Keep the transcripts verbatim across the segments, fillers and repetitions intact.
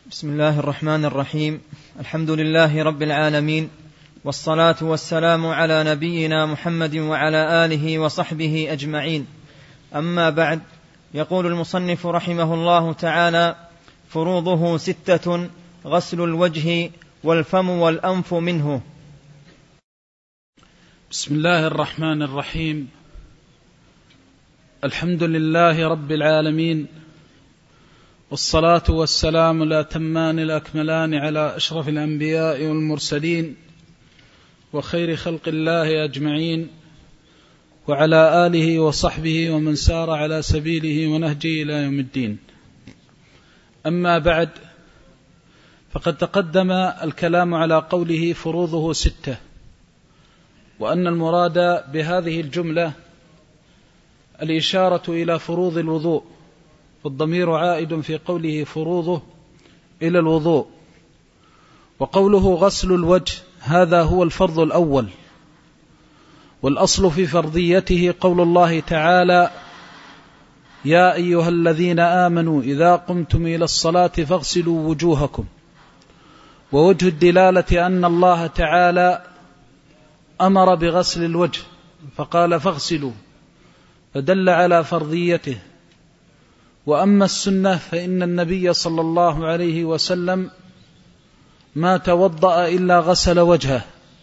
بسم الله الرحمن الرحيم. الحمد لله رب العالمين، والصلاة والسلام على نبينا محمد وعلى آله وصحبه أجمعين. أما بعد، يقول المصنف رحمه الله تعالى: فروضه ستة: غسل الوجه والفم والأنف منه. بسم الله الرحمن الرحيم. الحمد لله رب العالمين، والصلاة والسلام الأتمان الأكملان على أشرف الأنبياء والمرسلين وخير خلق الله أجمعين، وعلى آله وصحبه ومن سار على سبيله ونهجه إلى يوم الدين. أما بعد، فقد تقدم الكلام على قوله فروضه ستة، وأن المراد بهذه الجملة الإشارة إلى فروض الوضوء، والضمير عائد في قوله فروضه إلى الوضوء. وقوله غسل الوجه هذا هو الفرض الأول، والأصل في فرضيته قول الله تعالى: يا أيها الذين آمنوا إذا قمتم إلى الصلاة فاغسلوا وجوهكم. ووجه الدلالة أن الله تعالى أمر بغسل الوجه فقال فاغسلوا، فدل على فرضيته. وأما السنة فإن النبي صلى الله عليه وسلم ما توضأ إلا غسل وجهه.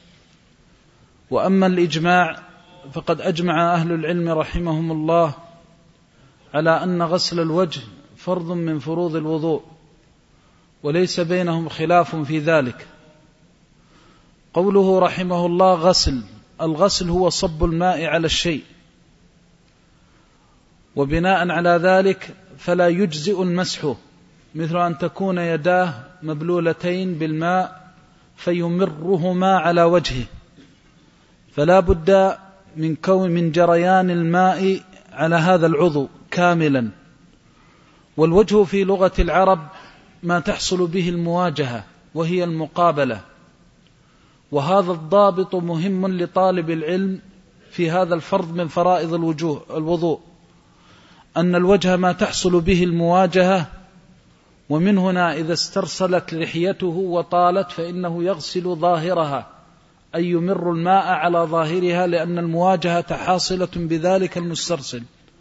وأما الإجماع فقد أجمع أهل العلم رحمهم الله على أن غسل الوجه فرض من فروض الوضوء، وليس بينهم خلاف في ذلك. قوله رحمه الله غسل، الغسل هو صب الماء على الشيء، وبناء على ذلك فلا يجزئ المسح، مثل أن تكون يداه مبلولتين بالماء فيمرهما على وجهه، فلا بد من كون من جريان الماء على هذا العضو كاملا. والوجه في لغة العرب ما تحصل به المواجهة وهي المقابلة، وهذا الضابط مهم لطالب العلم في هذا الفرض من فرائض الوجوه الوضوء، أن الوجه ما تحصل به المواجهة. ومن هنا إذا استرسلت لحيته وطالت فإنه يغسل ظاهرها، أي يمر الماء على ظاهرها، لأن المواجهة حاصلة بذلك المسترسل.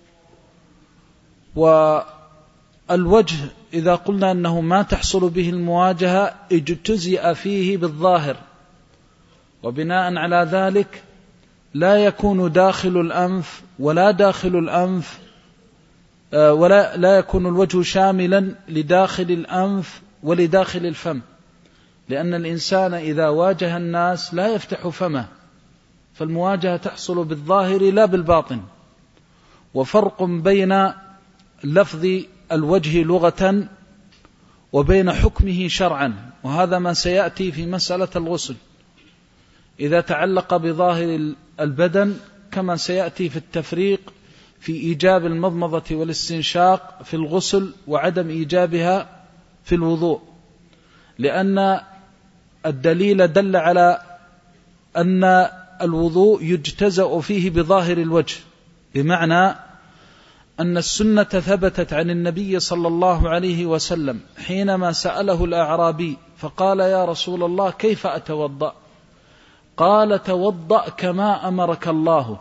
والوجه إذا قلنا أنه ما تحصل به المواجهة اجتزئ فيه بالظاهر، وبناء على ذلك لا يكون داخل الأنف ولا داخل الأنف ولا لا يكون الوجه شاملا لداخل الأنف ولداخل الفم، لأن الإنسان إذا واجه الناس لا يفتح فمه، فالمواجهة تحصل بالظاهر لا بالباطن. وفرق بين لفظ الوجه لغة وبين حكمه شرعا، وهذا ما سيأتي في مسألة الغسل إذا تعلق بظاهر البدن، كما سيأتي في التفريق في إيجاب المضمضة والاستنشاق في الغسل وعدم إيجابها في الوضوء، لأن الدليل دل على أن الوضوء يجتزأ فيه بظاهر الوجه، بمعنى أن السنة ثبتت عن النبي صلى الله عليه وسلم حينما سأله الأعرابي فقال: يا رسول الله كيف أتوضأ؟ قال: توضأ كما أمرك الله،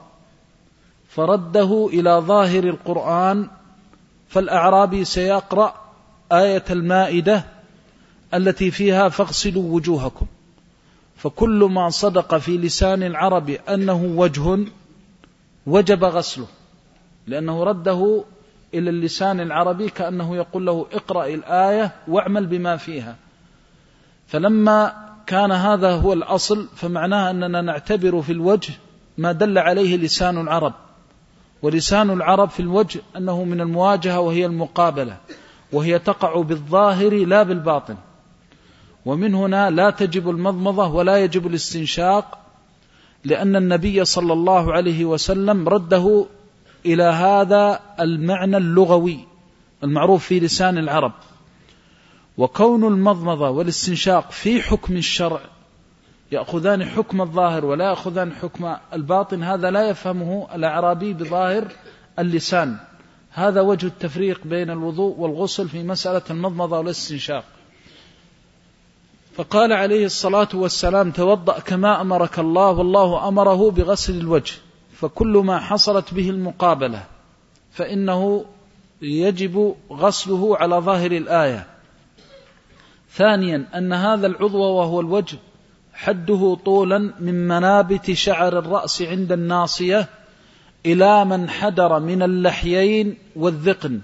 فرده إلى ظاهر القرآن. فالأعرابي سيقرأ آية المائدة التي فيها فاغسلوا وجوهكم، فكل ما صدق في لسان العرب أنه وجه وجب غسله، لأنه رده إلى اللسان العربي كأنه يقول له اقرأ الآية واعمل بما فيها. فلما كان هذا هو الأصل فمعناه أننا نعتبر في الوجه ما دل عليه لسان العرب، ولسان العرب في الوجه أنه من المواجهة وهي المقابلة، وهي تقع بالظاهر لا بالباطن. ومن هنا لا تجب المضمضة ولا يجب الاستنشاق، لأن النبي صلى الله عليه وسلم رده إلى هذا المعنى اللغوي المعروف في لسان العرب. وكون المضمضة والاستنشاق في حكم الشرع يأخذان حكم الظاهر ولا يأخذان حكم الباطن، هذا لا يفهمه الأعرابي بظاهر اللسان. هذا وجه التفريق بين الوضوء والغسل في مسألة المضمضة والاستنشاق. فقال عليه الصلاة والسلام: توضأ كما أمرك الله، والله أمره بغسل الوجه، فكل ما حصلت به المقابلة فإنه يجب غسله على ظاهر الآية. ثانيا أن هذا العضو وهو الوجه حده طولا من منابت شعر الرأس عند الناصية إلى من حدر من اللحيين والذقن،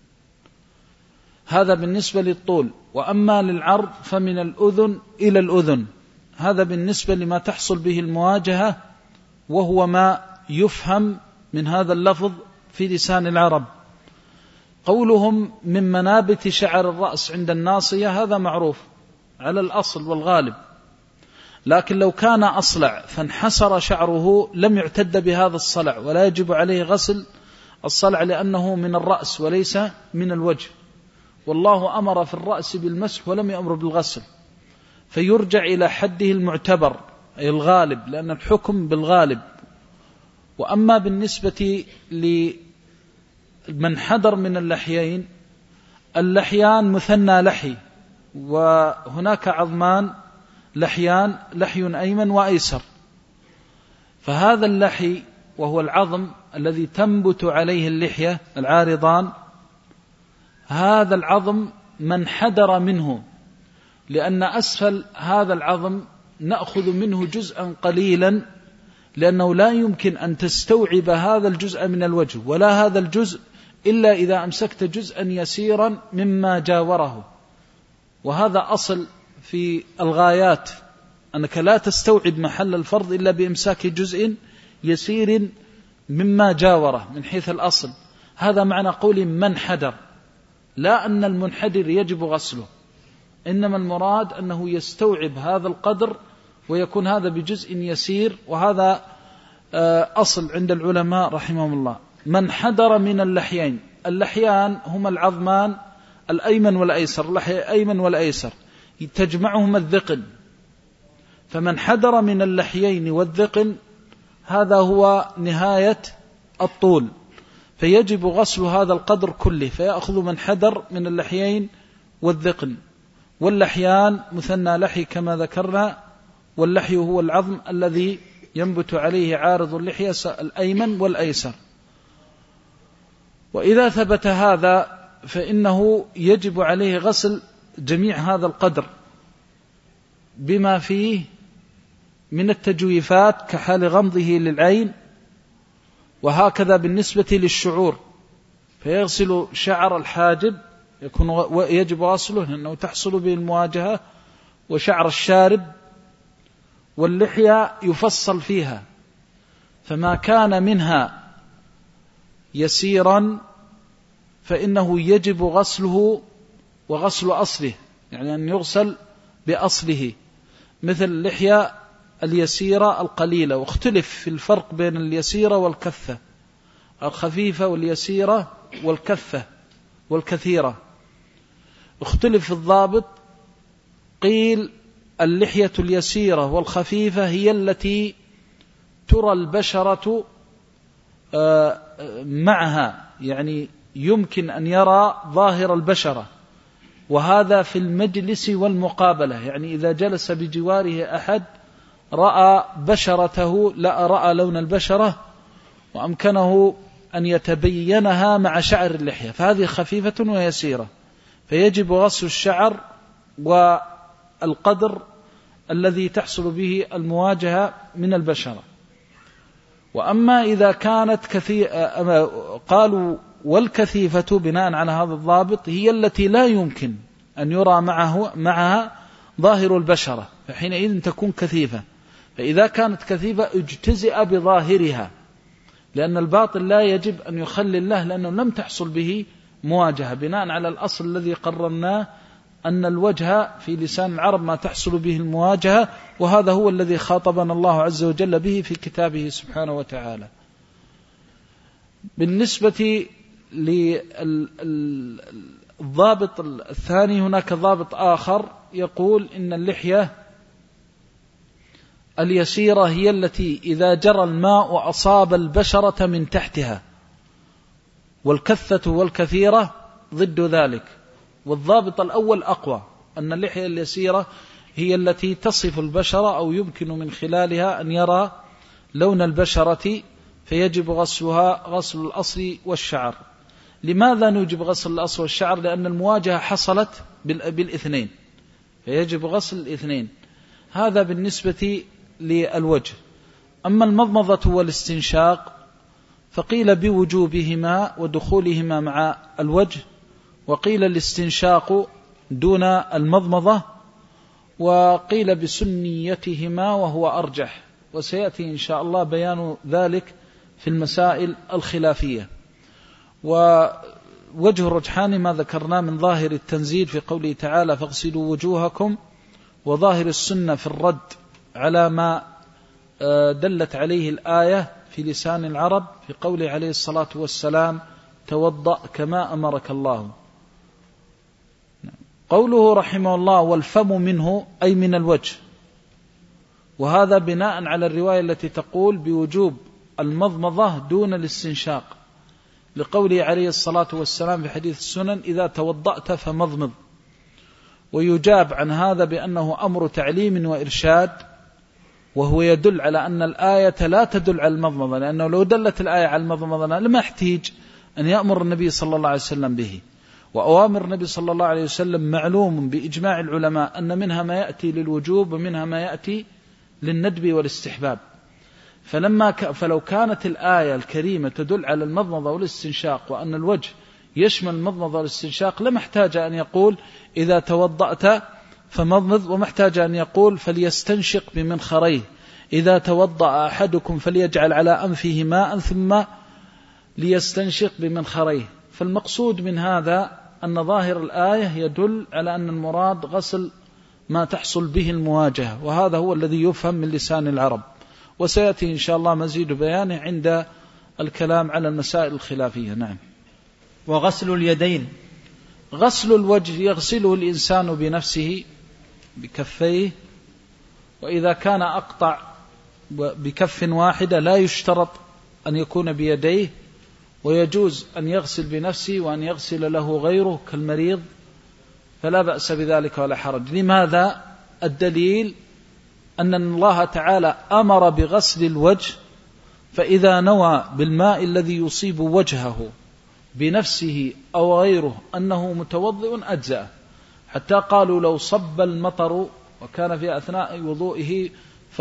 هذا بالنسبة للطول. وأما للعرض فمن الأذن إلى الأذن، هذا بالنسبة لما تحصل به المواجهة، وهو ما يفهم من هذا اللفظ في لسان العرب. قولهم من منابت شعر الرأس عند الناصية هذا معروف على الأصل والغالب، لكن لو كان أصلع فانحسر شعره لم يعتد بهذا الصلع، ولا يجب عليه غسل الصلع لأنه من الرأس وليس من الوجه، والله أمر في الرأس بالمسح ولم يأمر بالغسل، فيرجع إلى حده المعتبر أي الغالب، لأن الحكم بالغالب. وأما بالنسبة لمن حدر من اللحيين، اللحيان مثنى لحي، وهناك عظمان لحيان، لحي أيمن وأيسر، فهذا اللحي وهو العظم الذي تنبت عليه اللحية العارضان، هذا العظم من حدر منه، لأن أسفل هذا العظم نأخذ منه جزءا قليلا، لأنه لا يمكن أن تستوعب هذا الجزء من الوجه ولا هذا الجزء إلا إذا أمسكت جزءا يسيرا مما جاوره، وهذا أصل في الغايات، أنك لا تستوعب محل الفرض إلا بإمساك جزء يسير مما جاوره من حيث الأصل. هذا معنى قول من حدر، لا أن المنحدر يجب غسله، إنما المراد أنه يستوعب هذا القدر ويكون هذا بجزء يسير، وهذا أصل عند العلماء رحمهم الله. من حدر من اللحيين، اللحيان هما العظمان الأيمن والأيسر، اللحي الأيمن والأيسر تجمعهما الذقن، فمن حدر من اللحيين والذقن هذا هو نهاية الطول، فيجب غسل هذا القدر كله، فيأخذ من حدر من اللحيين والذقن. واللحيان مثنى لحي كما ذكرنا، واللحي هو العظم الذي ينبت عليه عارض اللحية الأيمن والأيسر. وإذا ثبت هذا فإنه يجب عليه غسل جميع هذا القدر بما فيه من التجويفات كحال غمضه للعين، وهكذا بالنسبة للشعور، فيغسل شعر الحاجب يكون يجب غسله لأنه تحصل به المواجهة، وشعر الشارب، واللحية يفصل فيها، فما كان منها يسيرا فإنه يجب غسله وغسل أصله، يعني أن يغسل بأصله، مثل اللحية اليسيرة القليلة، واختلف في الفرق بين اليسيرة والكثة، الخفيفة واليسيرة والكثة والكثيرة، اختلف في الضابط. قيل اللحية اليسيرة والخفيفة هي التي ترى البشرة معها، يعني يمكن أن يرى ظاهر البشرة، وهذا في المجلس والمقابلة، يعني إذا جلس بجواره أحد رأى بشرته، لا رأى لون البشرة، وأمكنه أن يتبينها مع شعر اللحية، فهذه خفيفة ويسيرة، فيجب غسل الشعر والقدر الذي تحصل به المواجهة من البشرة. وأما إذا كانت كثيفة، قالوا والكثيفة بناء على هذا الضابط هي التي لا يمكن أن يرى معه معها ظاهر البشرة، فحينئذ تكون كثيفة. فإذا كانت كثيفة اجتزئ بظاهرها، لأن الباطل لا يجب أن يخلل له، لأنه لم تحصل به مواجهة، بناء على الأصل الذي قررناه أن الوجه في لسان العرب ما تحصل به المواجهة، وهذا هو الذي خاطبنا الله عز وجل به في كتابه سبحانه وتعالى. بالنسبة للضابط الثاني هناك ضابط آخر يقول إن اللحية اليسيرة هي التي إذا جرى الماء أصاب البشرة من تحتها، والكثة والكثيرة ضد ذلك. والضابط الأول أقوى، أن اللحية اليسيرة هي التي تصف البشرة أو يمكن من خلالها أن يرى لون البشرة، فيجب غسلها غسل الأصل والشعر. لماذا نوجب غسل الأصل والشعر؟ لأن المواجهة حصلت بالاثنين، فيجب غسل الاثنين. هذا بالنسبة للوجه. أما المضمضة والاستنشاق فقيل بوجوبهما ودخولهما مع الوجه، وقيل الاستنشاق دون المضمضة، وقيل بسنيتهما وهو أرجح، وسيأتي إن شاء الله بيان ذلك في المسائل الخلافية. ووجه الرجحان ما ذكرنا من ظاهر التنزيل في قوله تعالى فاغسلوا وجوهكم، وظاهر السنة في الرد على ما دلت عليه الآية في لسان العرب في قوله عليه الصلاة والسلام توضأ كما أمرك الله. قوله رحمه الله والفم منه أي من الوجه، وهذا بناء على الرواية التي تقول بوجوب المضمضة دون الاستنشاق، لقوله عليه الصلاة والسلام في حديث السنن إذا توضأت فمضمض. ويجاب عن هذا بأنه أمر تعليم وإرشاد، وهو يدل على أن الآية لا تدل على المضمضة، لأنه لو دلت الآية على المضمضة لما يحتاج أن يأمر النبي صلى الله عليه وسلم به. وأوامر النبي صلى الله عليه وسلم معلوم بإجماع العلماء أن منها ما يأتي للوجوب ومنها ما يأتي للندب والاستحباب. فلما ك... فلو كانت الآية الكريمة تدل على المضمضة والاستنشاق وأن الوجه يشمل المضمضة والاستنشاق لما احتاج أن يقول إذا توضأت فمضمض، وما احتاج أن يقول فليستنشق بمنخريه، إذا توضأ أحدكم فليجعل على أنفه ماء ثم ليستنشق بمنخريه. فالمقصود من هذا أن ظاهر الآية يدل على أن المراد غسل ما تحصل به المواجهة، وهذا هو الذي يفهم من لسان العرب، وسيأتي إن شاء الله مزيد بيانه عند الكلام على المسائل الخلافية. نعم. وغسل اليدين، غسل الوجه يغسله الإنسان بنفسه بكفيه، وإذا كان أقطع بكف واحدة لا يشترط أن يكون بيديه، ويجوز أن يغسل بنفسه وأن يغسل له غيره كالمريض، فلا بأس بذلك ولا حرج. لماذا؟ الدليل أن الله تعالى أمر بغسل الوجه، فإذا نوى بالماء الذي يصيب وجهه بنفسه أو غيره أنه متوضئ أجزأ، حتى قالوا لو صب المطر وكان في أثناء وضوئه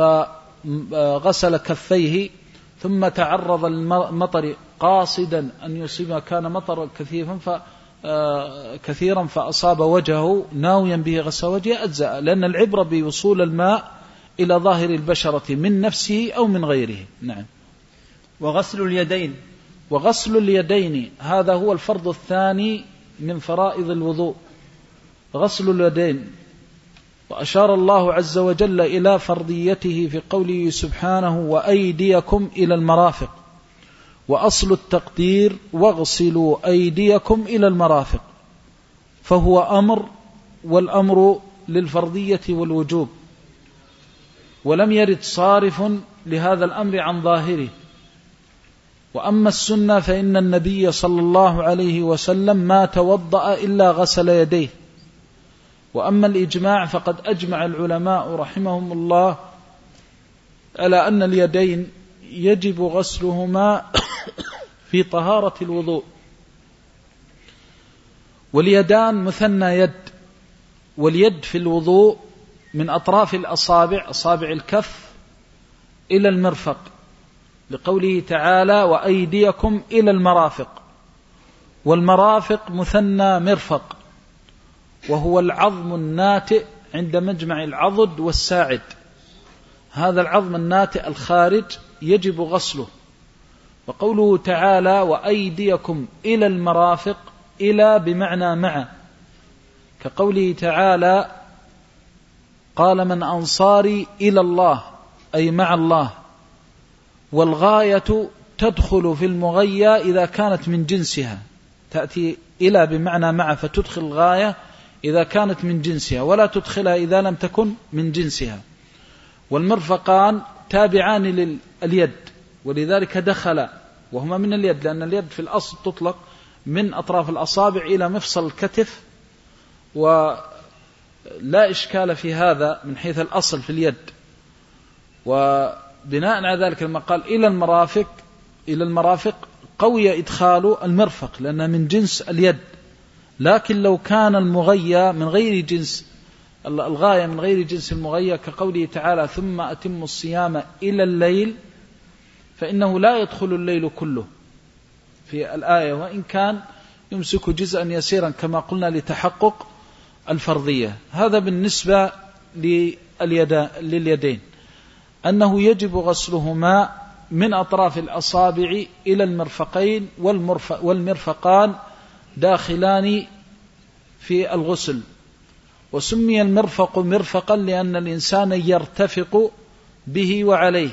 فغسل كفيه ثم تعرض المطر قاصدا أن يصيب كان مطر كثيفا كثيرا فأصاب وجهه ناويا به غسل وجهه أجزأ، لأن العبرة بوصول الماء إلى ظاهر البشرة من نفسه أو من غيره. نعم. وغسل اليدين، وغسل اليدين هذا هو الفرض الثاني من فرائض الوضوء، غسل اليدين. وأشار الله عز وجل إلى فرضيته في قوله سبحانه وأيديكم إلى المرافق، وأصل التقدير واغسلوا أيديكم إلى المرافق، فهو أمر، والأمر للفرضية والوجوب، ولم يرد صارف لهذا الأمر عن ظاهره. وأما السنة فإن النبي صلى الله عليه وسلم ما توضأ إلا غسل يديه. وأما الإجماع فقد أجمع العلماء رحمهم الله على أن اليدين يجب غسلهما في طهارة الوضوء. واليدان مثنى يد، واليد في الوضوء من أطراف الأصابع أصابع الكف إلى المرفق، لقوله تعالى وأيديكم إلى المرافق. والمرافق مثنى مرفق، وهو العظم الناتئ عند مجمع العضد والساعد. هذا العظم الناتئ الخارج يجب غسله. وقوله تعالى وأيديكم إلى المرافق، إلى بمعنى مع، كقوله تعالى قال من أنصاري إلى الله أي مع الله. والغاية تدخل في المغية إذا كانت من جنسها، تأتي إلى بمعنى مع فتدخل الغاية إذا كانت من جنسها، ولا تدخلها إذا لم تكن من جنسها. والمرفقان تابعان لليد، ولذلك دخل وهما من اليد، لأن اليد في الأصل تطلق من أطراف الأصابع إلى مفصل الكتف، لا إشكال في هذا من حيث الأصل في اليد. وبناء على ذلك لما قال إلى المرافق إلى المرافق قوي إدخال المرفق لأنه من جنس اليد. لكن لو كان المغيى من غير جنس الغاية من غير جنس المغيى كقوله تعالى ثم أتم الصيام إلى الليل فإنه لا يدخل الليل كله في الآية وإن كان يمسك جزءا يسيرا كما قلنا لتحقق الفرضية. هذا بالنسبة لليدين أنه يجب غسلهما من أطراف الأصابع إلى المرفقين والمرفقان داخلان في الغسل. وسمي المرفق مرفقا لأن الإنسان يرتفق به وعليه.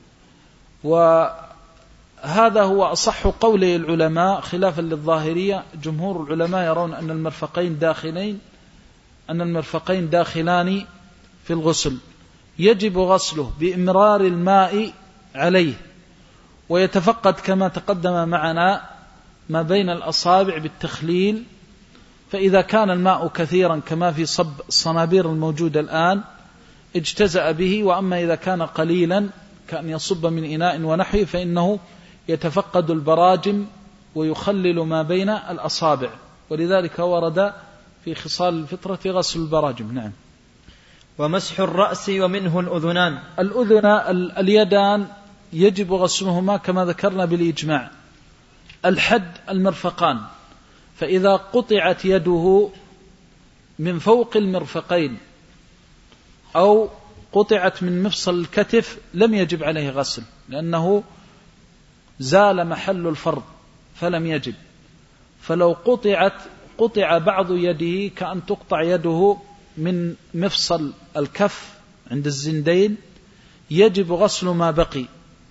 وهذا هو أصح قولي العلماء خلافا للظاهرية. جمهور العلماء يرون أن المرفقين داخلين أن المرفقين داخلان في الغسل. يجب غسله بإمرار الماء عليه ويتفقد كما تقدم معنا ما بين الأصابع بالتخليل. فإذا كان الماء كثيرا كما في صب الصنابير الموجودة الآن اجتزأ به. وأما إذا كان قليلا كأن يصب من إناء ونحوه فإنه يتفقد البراجم ويخلل ما بين الأصابع. ولذلك ورد في خصال الفطرة غسل البراجم. نعم. ومسح الرأس ومنه الأذنان. الأذن اليدان يجب غسلهما كما ذكرنا بالإجماع. الحد المرفقان، فإذا قطعت يده من فوق المرفقين أو قطعت من مفصل الكتف لم يجب عليه غسل لأنه زال محل الفرض فلم يجب. فلو قطعت قطع بعض يده كأن تقطع يده من مفصل الكف عند الزندين يجب غسل ما بقي.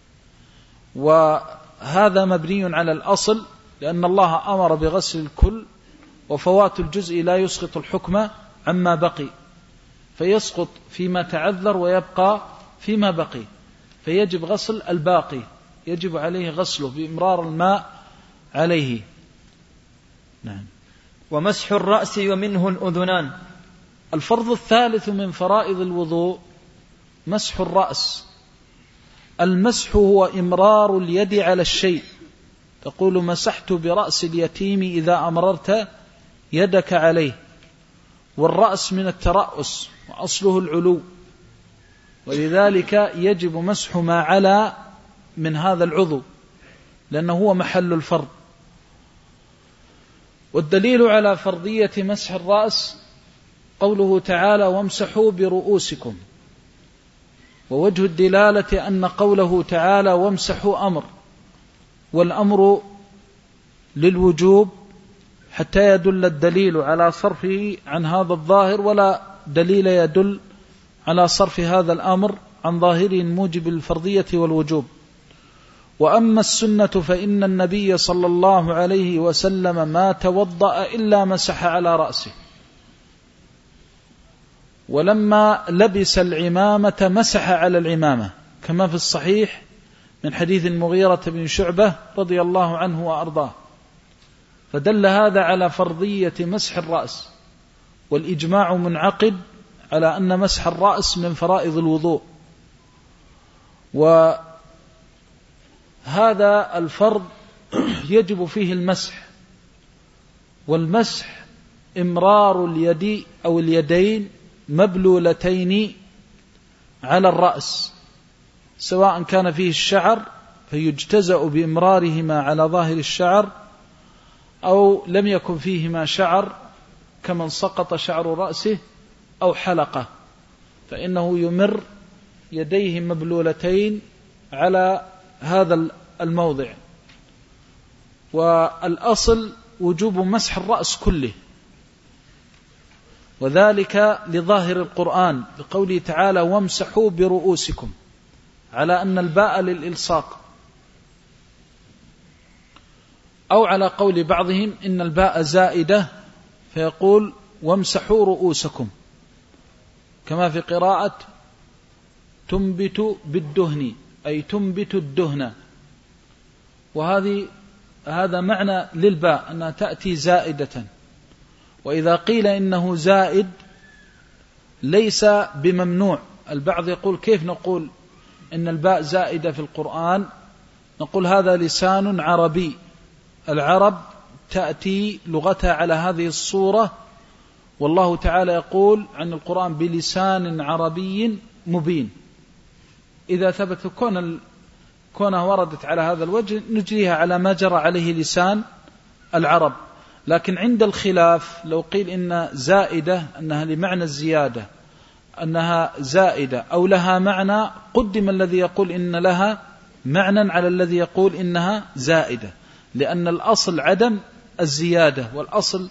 وهذا مبني على الأصل لأن الله أمر بغسل الكل وفوات الجزء لا يسقط الحكم عما بقي فيسقط فيما تعذر ويبقى فيما بقي فيجب غسل الباقي يجب عليه غسله بإمرار الماء عليه. نعم. ومسح الرأس ومنه الأذنان. الفرض الثالث من فرائض الوضوء مسح الرأس. المسح هو إمرار اليد على الشيء. تقول مسحت برأس اليتيم إذا أمررت يدك عليه. والرأس من الترأس وأصله العلو ولذلك يجب مسح ما علا من هذا العضو لأنه هو محل الفرض. والدليل على فرضية مسح الرأس قوله تعالى وامسحوا برؤوسكم. ووجه الدلالة أن قوله تعالى وامسحوا أمر والأمر للوجوب حتى يدل الدليل على صرفه عن هذا الظاهر ولا دليل يدل على صرف هذا الأمر عن ظاهره موجب الفرضية والوجوب. وأما السنة فإن النبي صلى الله عليه وسلم ما توضأ إلا مسح على رأسه ولما لبس العمامة مسح على العمامة كما في الصحيح من حديث المغيرة بن شعبة رضي الله عنه وأرضاه. فدل هذا على فرضية مسح الرأس والإجماع منعقد على أن مسح الرأس من فرائض الوضوء. وهذا الفرض يجب فيه المسح. والمسح إمرار اليد أو اليدين مبلولتين على الرأس سواء كان فيه الشعر فيجتزأ بإمرارهما على ظاهر الشعر أو لم يكن فيهما شعر كمن سقط شعر رأسه أو حلقة فإنه يمر يديه مبلولتين على هذا الموضع. والأصل وجوب مسح الرأس كله وذلك لظاهر القرآن بقوله تعالى وامسحوا برؤوسكم على أن الباء للإلصاق أو على قول بعضهم إن الباء زائدة فيقول وامسحوا رؤوسكم كما في قراءة تنبت بالدهن أي تنبت الدهن. وهذه هذا معنى للباء أنها تأتي زائدة. وإذا قيل إنه زائد ليس بممنوع. البعض يقول كيف نقول إن الباء زائدة في القرآن؟ نقول هذا لسان عربي، العرب تأتي لغتها على هذه الصورة، والله تعالى يقول عن القرآن بلسان عربي مبين. إذا ثبت كون كونها وردت على هذا الوجه نجريها على ما جرى عليه لسان العرب. لكن عند الخلاف لو قيل إن زائدة أنها لمعنى الزيادة، أنها زائدة أو لها معنى، قدم الذي يقول إن لها معنى على الذي يقول إنها زائدة، لأن الأصل عدم الزيادة، والأصل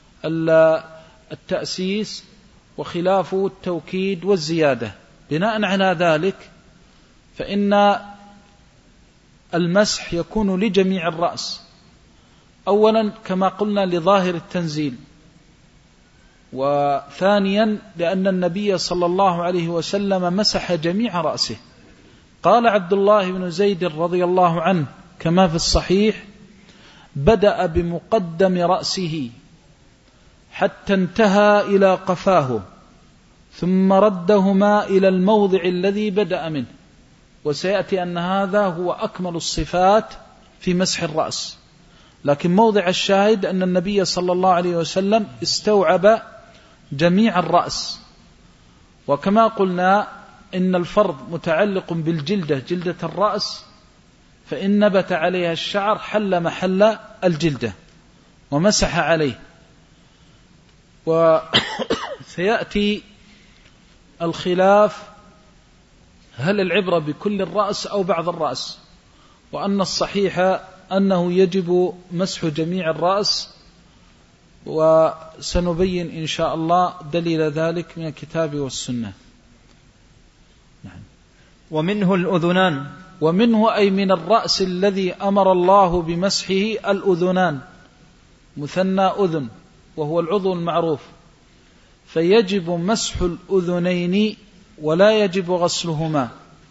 التأسيس، وخلافه التوكيد والزيادة. بناء على ذلك فإن المسح يكون لجميع الرأس، أولا كما قلنا لظاهر التنزيل، وثانيا لأن النبي صلى الله عليه وسلم مسح جميع رأسه. قال عبد الله بن زيد رضي الله عنه كما في الصحيح: بدأ بمقدم رأسه حتى انتهى إلى قفاه، ثم ردهما إلى الموضع الذي بدأ منه. وسيأتي أن هذا هو أكمل الصفات في مسح الرأس، لكن موضع الشاهد أن النبي صلى الله عليه وسلم استوعب جميع الرأس. وكما قلنا إن الفرض متعلق بالجلدة، جلدة الرأس، فإن نبت عليها الشعر حل محل الجلدة ومسح عليه. وسيأتي الخلاف هل العبرة بكل الرأس أو بعض الرأس، وأن الصحيح أنه يجب مسح جميع الرأس، وسنبين إن شاء الله دليل ذلك من الكتاب والسنة. نعم. ومنه الأذنان، ومنه أي من الرأس الذي أمر الله بمسحه الأذنان، مثنى أذن وهو العضو المعروف، فيجب مسح الأذنين ولا يجب غسلهما.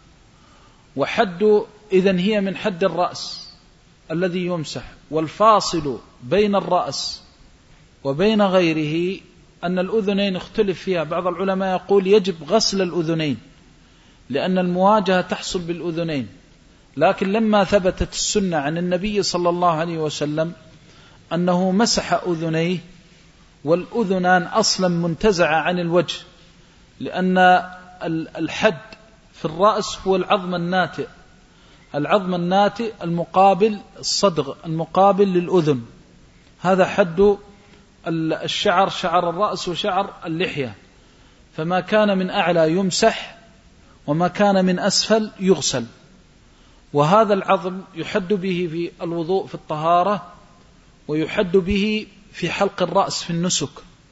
وحد إذن هي من حد الرأس الذي يمسح. والفاصل بين الرأس وبين غيره أن الأذنين اختلف فيها، بعض العلماء يقول يجب غسل الأذنين لأن المواجهة تحصل بالأذنين، لكن لما ثبتت السنة عن النبي صلى الله عليه وسلم أنه مسح أذنيه، والأذنان أصلا منتزعة عن الوجه، لأن الحد في الرأس هو العظم الناتئ، العظم الناتئ المقابل الصدغ المقابل للأذن، هذا حد الشعر، شعر الرأس وشعر اللحية. فما كان من أعلى يمسح وما كان من أسفل يغسل. وهذا العظم يحد به في الوضوء في الطهارة، ويحد به في حلق الرأس في النسك،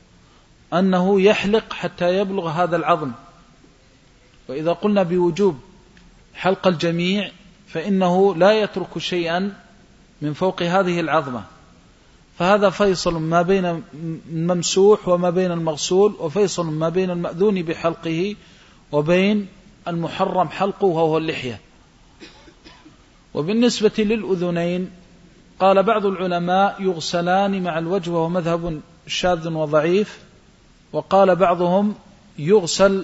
أنه يحلق حتى يبلغ هذا العظم. وإذا قلنا بوجوب حلق الجميع فإنه لا يترك شيئا من فوق هذه العظمة، فهذا فيصل ما بين الممسوح وما بين المغسول، وفيصل ما بين المأذون بحلقه وبين المحرم حلقه وهو اللحية. وبالنسبة للأذنين قال بعض العلماء يغسلان مع الوجه، وهو مذهب شاذ وضعيف، وقال بعضهم يغسل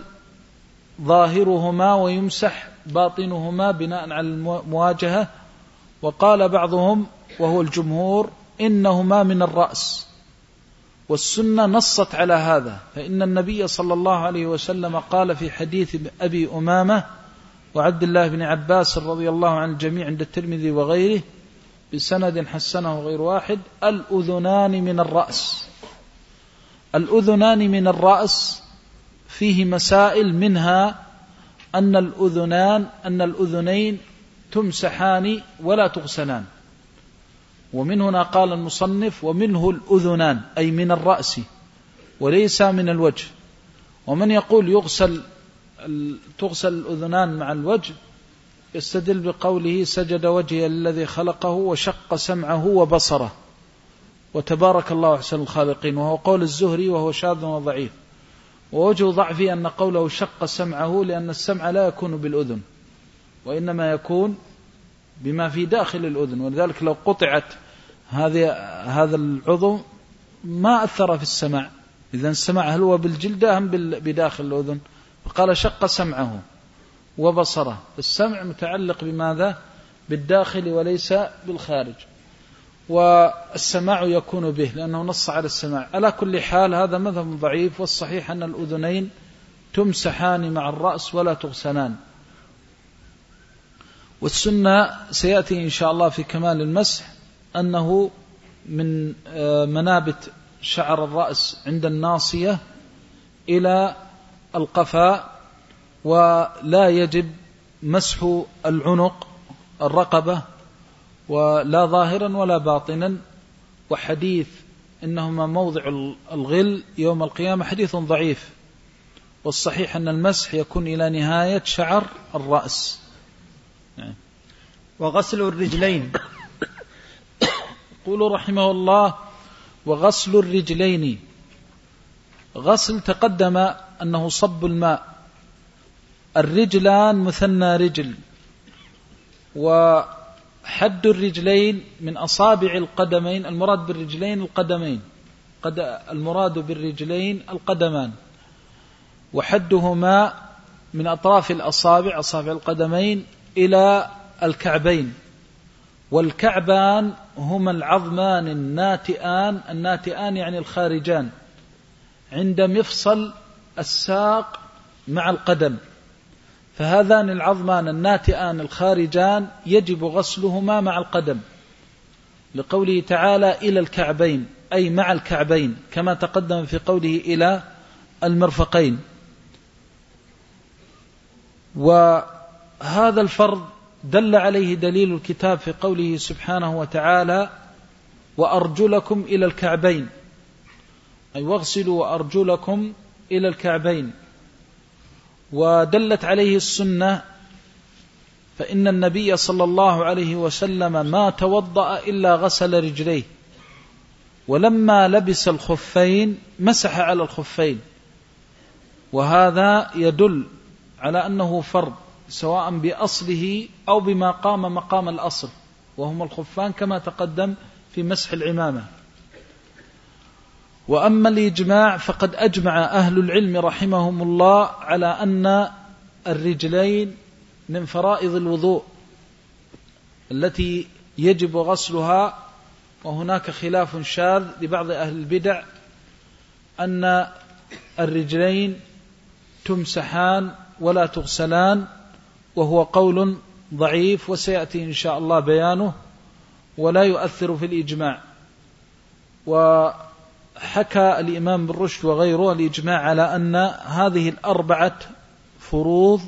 ظاهرهما ويمسح باطنهما بناء على المواجهة، وقال بعضهم وهو الجمهور إنهما من الرأس. والسنة نصت على هذا، فإن النبي صلى الله عليه وسلم قال في حديث أبي أمامة وعبد الله بن عباس رضي الله عن الجميع عند الترمذي وغيره بسند حسنه غير واحد: الأذنان من الرأس. الأذنان من الرأس فيه مسائل، منها أن الأذنان أن الأذنين تمسحان ولا تغسلان. ومن هنا قال المصنف ومنه الأذنان أي من الرأس وليس من الوجه. ومن يقول يغسل تغسل الأذنان مع الوجه يستدل بقوله سجد وجهي الذي خلقه وشق سمعه وبصره وتبارك الله أحسن الخالقين، وهو قول الزهري وهو شاذ وضعيف. ووجه ضعفه أن قوله شق سمعه لأن السمع لا يكون بالأذن، وإنما يكون بما في داخل الأذن، ولذلك لو قطعت هذا هذا العضو ما أثر في السمع، إذن السمع هل هو بالجلدة أم بداخل الأذن؟ فقال شق سمعه وبصره. السمع متعلق بماذا؟ بالداخل وليس بالخارج، والسماع يكون به لأنه نص على السماع. على كل حال هذا مذهب ضعيف، والصحيح أن الأذنين تمسحان مع الرأس ولا تغسلان. والسنة سيأتي إن شاء الله في كمال المسح أنه من منابت شعر الرأس عند الناصية إلى القفاء، ولا يجب مسح العنق الرقبة ولا ظاهرا ولا باطنا. وحديث إنهما موضع الغل يوم القيامة حديث ضعيف، والصحيح أن المسح يكون إلى نهاية شعر الرأس. وغسل الرجلين. يقول رحمه الله وغسل الرجلين. غسل تقدم أنه صب الماء. الرجلان مثنى رجل، وحد الرجلين من أصابع القدمين. المراد بالرجلين القدمين، قد المراد بالرجلين القدمان، وحدهما من أطراف الأصابع أصابع القدمين إلى الكعبين. والكعبان هما العظمان الناتئان، الناتئان يعني الخارجان عند مفصل الساق مع القدم، فهذان العظمان الناتئان الخارجان يجب غسلهما مع القدم، لقوله تعالى إلى الكعبين أي مع الكعبين، كما تقدم في قوله إلى المرفقين. وهذا الفرض دل عليه دليل الكتاب في قوله سبحانه وتعالى وأرجلكم إلى الكعبين، أي واغسلوا وأرجلكم إلى الكعبين. ودلت عليه السنة، فإن النبي صلى الله عليه وسلم ما توضأ إلا غسل رجليه، ولما لبس الخفين مسح على الخفين، وهذا يدل على أنه فرض سواء بأصله أو بما قام مقام الأصل، وهما الخفان كما تقدم في مسح العمامة. وأما الإجماع فقد أجمع أهل العلم رحمهم الله على أن الرجلين من فرائض الوضوء التي يجب غسلها، وهناك خلاف شاذ لبعض أهل البدع أن الرجلين تمسحان ولا تغسلان، وهو قول ضعيف وسيأتي إن شاء الله بيانه، ولا يؤثر في الإجماع. وحكى الإمام بن رشد وغيره الإجماع على أن هذه الأربعة فروض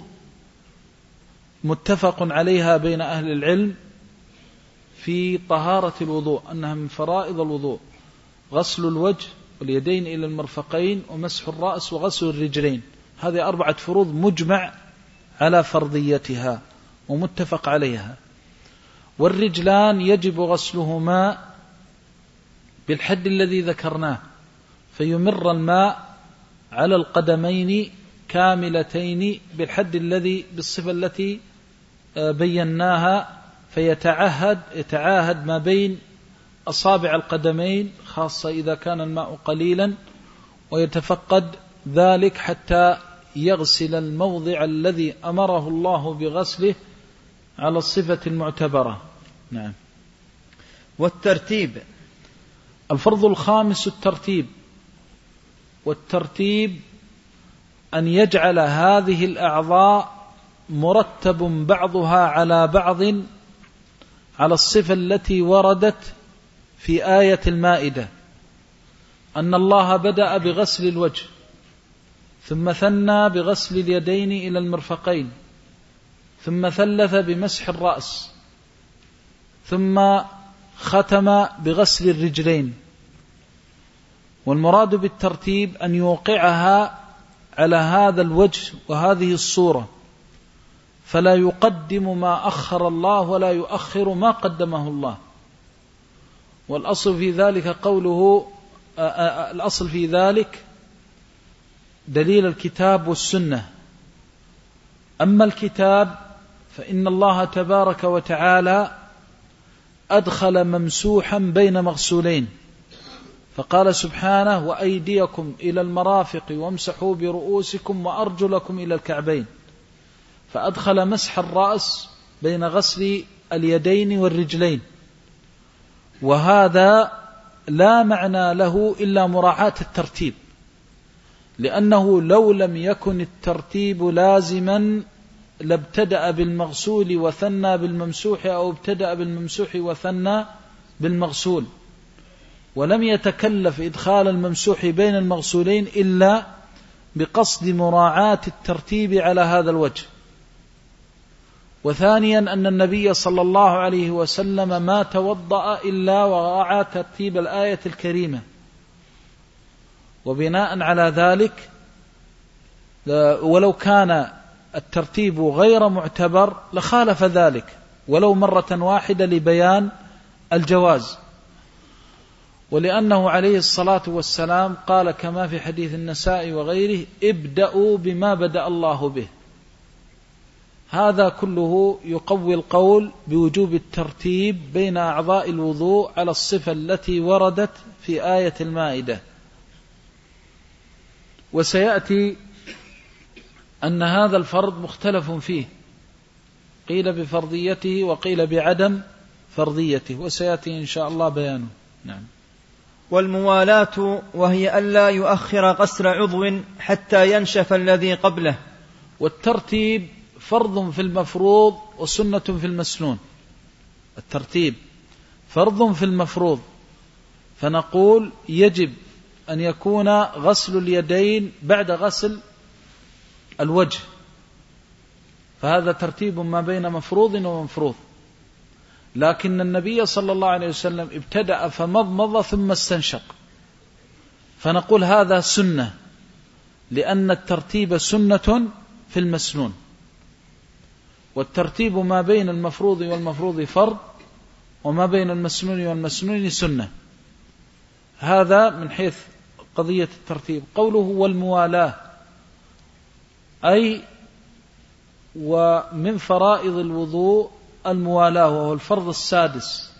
متفق عليها بين أهل العلم في طهارة الوضوء، أنها من فرائض الوضوء: غسل الوجه واليدين إلى المرفقين ومسح الرأس وغسل الرجلين. هذه أربعة فروض مجمع على فرضيتها ومتفق عليها. والرجلان يجب غسلهما بالحد الذي ذكرناه، فيمر الماء على القدمين كاملتين بالحد الذي بالصفة التي بيناها، فيتعهد يتعاهد ما بين أصابع القدمين خاصة إذا كان الماء قليلا، ويتفقد ذلك حتى يغسل الموضع الذي أمره الله بغسله على الصفة المعتبرة. نعم. والترتيب. الفرض الخامس الترتيب. والترتيب أن يجعل هذه الأعضاء مرتب بعضها على بعض على الصفة التي وردت في آية المائدة، أن الله بدأ بغسل الوجه، ثم ثنى بغسل اليدين إلى المرفقين، ثم ثلث بمسح الرأس، ثم ختم بغسل الرجلين. والمراد بالترتيب أن يوقعها على هذا الوجه وهذه الصورة، فلا يقدم ما أخر الله ولا يؤخر ما قدمه الله. والأصل في ذلك قوله الأصل في ذلك دليل الكتاب والسنة. أما الكتاب فإن الله تبارك وتعالى أدخل ممسوحا بين مغسولين، فقال سبحانه وأيديكم إلى المرافق وامسحوا برؤوسكم وأرجلكم إلى الكعبين، فأدخل مسح الرأس بين غسل اليدين والرجلين، وهذا لا معنى له إلا مراعاة الترتيب، لأنه لو لم يكن الترتيب لازما لابتدأ بالمغسول وثنى بالممسوح، أو ابتدأ بالممسوح وثنى بالمغسول، ولم يتكلف إدخال الممسوح بين المغسولين إلا بقصد مراعاة الترتيب على هذا الوجه. وثانيا أن النبي صلى الله عليه وسلم ما توضأ إلا وراعى ترتيب الآية الكريمة، وبناء على ذلك ولو كان الترتيب غير معتبر لخالف ذلك ولو مرة واحدة لبيان الجواز، ولأنه عليه الصلاة والسلام قال كما في حديث النسائي وغيره ابدأوا بما بدأ الله به. هذا كله يقوي القول بوجوب الترتيب بين أعضاء الوضوء على الصفة التي وردت في آية المائدة. وسيأتي أن هذا الفرض مختلف فيه، قيل بفرضيته وقيل بعدم فرضيته، وسيأتي إن شاء الله بيانه. نعم. والموالاة وهي ألا يؤخر غسل عضو حتى ينشف الذي قبله. والترتيب فرض في المفروض وسنة في المسنون. الترتيب فرض في المفروض، فنقول يجب أن يكون غسل اليدين بعد غسل الوجه، فهذا ترتيب ما بين مفروض ومفروض. لكن النبي صلى الله عليه وسلم ابتدأ فمضمض ثم استنشق، فنقول هذا سنة، لأن الترتيب سنة في المسنون، والترتيب ما بين المفروض والمفروض فرض، وما بين المسنون والمسنون سنة. هذا من حيث قضية الترتيب. قوله والموالاة أي ومن فرائض الوضوء الموالاة، وهو الفرض السادس.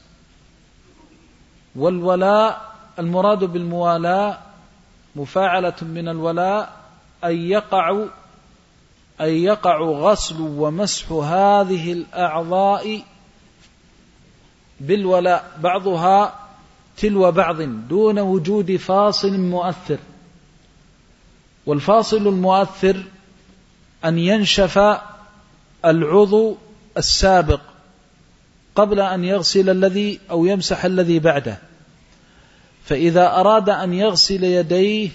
والولاء المراد بالموالاة مفاعلة من الولاء، أي يقع أي يقع غسل ومسح هذه الأعضاء بالولاء بعضها تلو بعض دون وجود فاصل مؤثر. والفاصل المؤثر أن ينشف العضو السابق قبل أن يغسل الذي أو يمسح الذي بعده. فإذا أراد أن يغسل يديه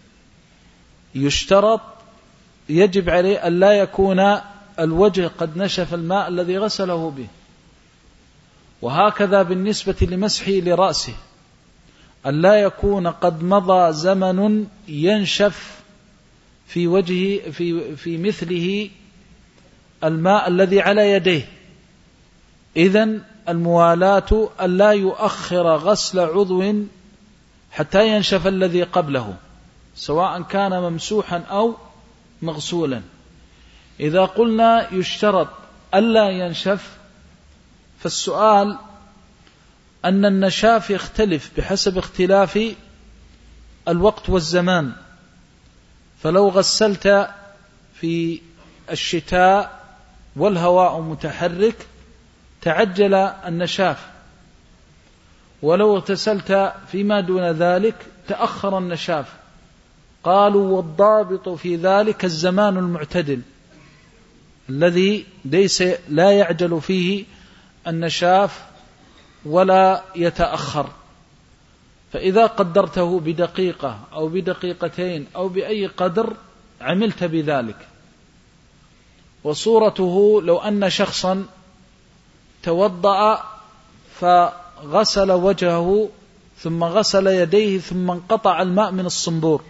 يشترط يجب عليه أن لا يكون الوجه قد نشف الماء الذي غسله به، وهكذا بالنسبة لمسحه لرأسه أن لا يكون قد مضى زمن ينشف في وجهه في في مثله الماء الذي على يديه. إذن الموالاة أن لا يؤخر غسل عضو حتى ينشف الذي قبله، سواء كان ممسوحا أو مغسولا. إذا قلنا يشترط ألا ينشف، فالسؤال أن النشاف يختلف بحسب اختلاف الوقت والزمان. فلو غسلت في الشتاء والهواء متحرك تعجل النشاف، ولو اغتسلت فيما دون ذلك تأخر النشاف. قالوا والضابط في ذلك الزمان المعتدل الذي ليس لا يعجل فيه النشاف ولا يتأخر. فإذا قدرته بدقيقة أو بدقيقتين أو بأي قدر عملت بذلك. وصورته لو أن شخصا توضأ فغسل وجهه ثم غسل يديه ثم انقطع الماء من الصنبور،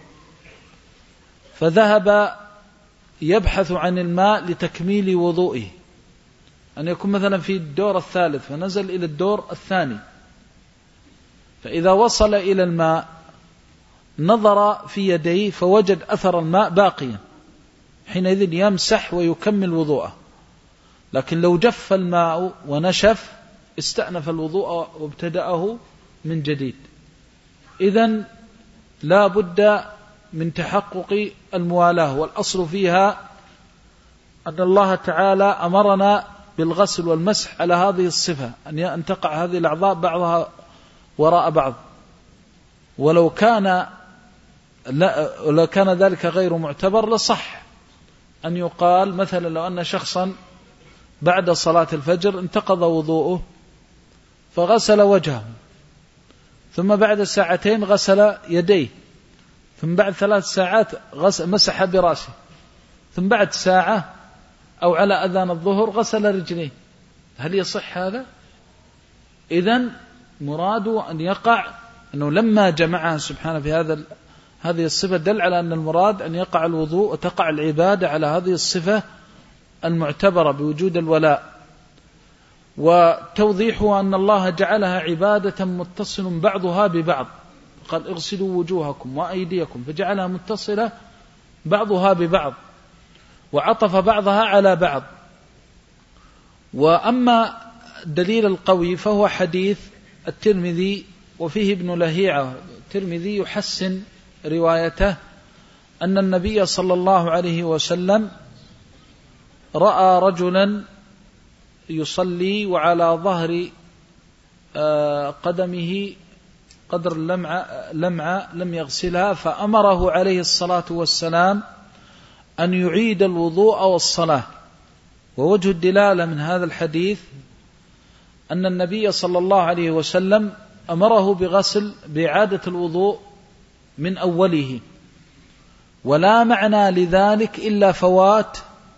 فذهب يبحث عن الماء لتكميل وضوئه، أن يكون مثلا في الدور الثالث فنزل إلى الدور الثاني، فإذا وصل إلى الماء نظر في يديه فوجد أثر الماء باقيا، حينئذ يمسح ويكمل وضوءه. لكن لو جف الماء ونشف استأنف الوضوء وابتدأه من جديد. إذن لا بد من تحقق الموالاة، والأصل فيها أن الله تعالى أمرنا بالغسل والمسح على هذه الصفة، أن تقع هذه الأعضاء بعضها وراء بعض. ولو كان لو كان ذلك غير معتبر لصح أن يقال مثلا لو أن شخصا بعد صلاة الفجر انتقض وضوءه فغسل وجهه، ثم بعد ساعتين غسل يديه، ثم بعد ثلاث ساعات مسح برأسه، ثم بعد ساعة أو على أذان الظهر غسل رجليه، هل يصح هذا؟ إذن مراد أن يقع أنه لما جمعها سبحانه في هذا هذه الصفة دل على أن المراد أن يقع الوضوء وتقع العبادة على هذه الصفة المعتبرة بوجود الولاء. وتوضيحه أن الله جعلها عبادة متصل بعضها ببعض، قال اغسلوا وجوهكم وأيديكم، فجعلها متصلة بعضها ببعض وعطف بعضها على بعض. وأما الدليل القوي فهو حديث الترمذي وفيه ابن لهيعة، الترمذي يحسن روايته أن النبي صلى الله عليه وسلم رأى رجلا يصلي وعلى ظهر قدمه قدر اللمعة لمعة لم يغسلها، فأمره عليه الصلاة والسلام أن يعيد الوضوء والصلاة. ووجه الدلالة من هذا الحديث أن النبي صلى الله عليه وسلم أمره بغسل بإعادة الوضوء من أوله، ولا معنى لذلك إلا فوات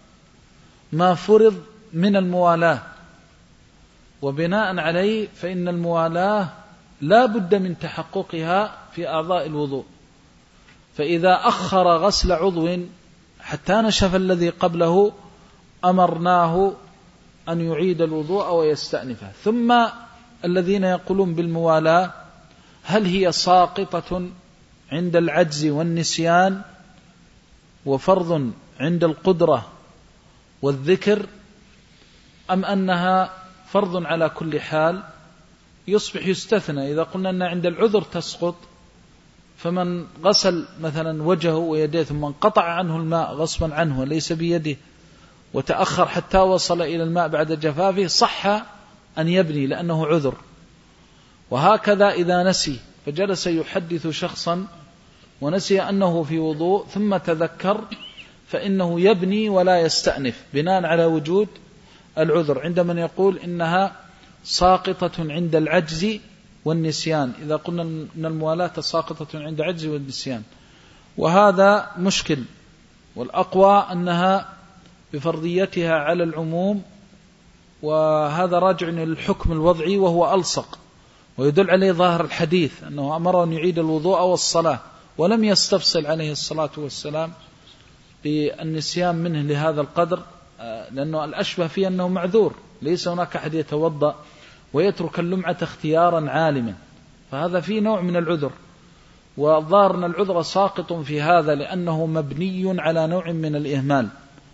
ما فرض من الموالاة، وبناء عليه فإن الموالاة لا بد من تحققها في أعضاء الوضوء. فإذا أخر غسل عضو حتى نشف الذي قبله أمرناه أن يعيد الوضوء ويستأنفه. ثم الذين يقولون بالموالاة هل هي ساقطة عند العجز والنسيان وفرض عند القدرة والذكر، أم أنها فرض على كل حال؟ يصبح يستثنى إذا قلنا أن عند العذر تسقط، فمن غسل مثلا وجهه ويديه ثم انقطع عنه الماء غصبا عنه وليس بيده وتأخر حتى وصل إلى الماء بعد جفافه صح أن يبني لأنه عذر. وهكذا إذا نسي فجلس يحدث شخصا ونسي أنه في وضوء ثم تذكر فإنه يبني ولا يستأنف بناء على وجود العذر، عند من يقول إنها ساقطة عند العجز والنسيان، إذا قلنا أن الموالاة ساقطة عند العجز والنسيان، وهذا مشكل. والأقوى أنها بفرضيتها على العموم، وهذا راجع للحكم الوضعي وهو ألصق، ويدل عليه ظاهر الحديث أنه أمر أن يعيد الوضوء والصلاة، ولم يستفصل عليه الصلاة والسلام بالنسيان منه لهذا القدر، لأنه الأشبه فيه أنه معذور، ليس هناك أحد يتوضأ ويترك اللمعة اختيارا عالما، فهذا فيه نوع من العذر. وظاهر أن العذر ساقط في هذا لأنه مبني على نوع من الإهمال.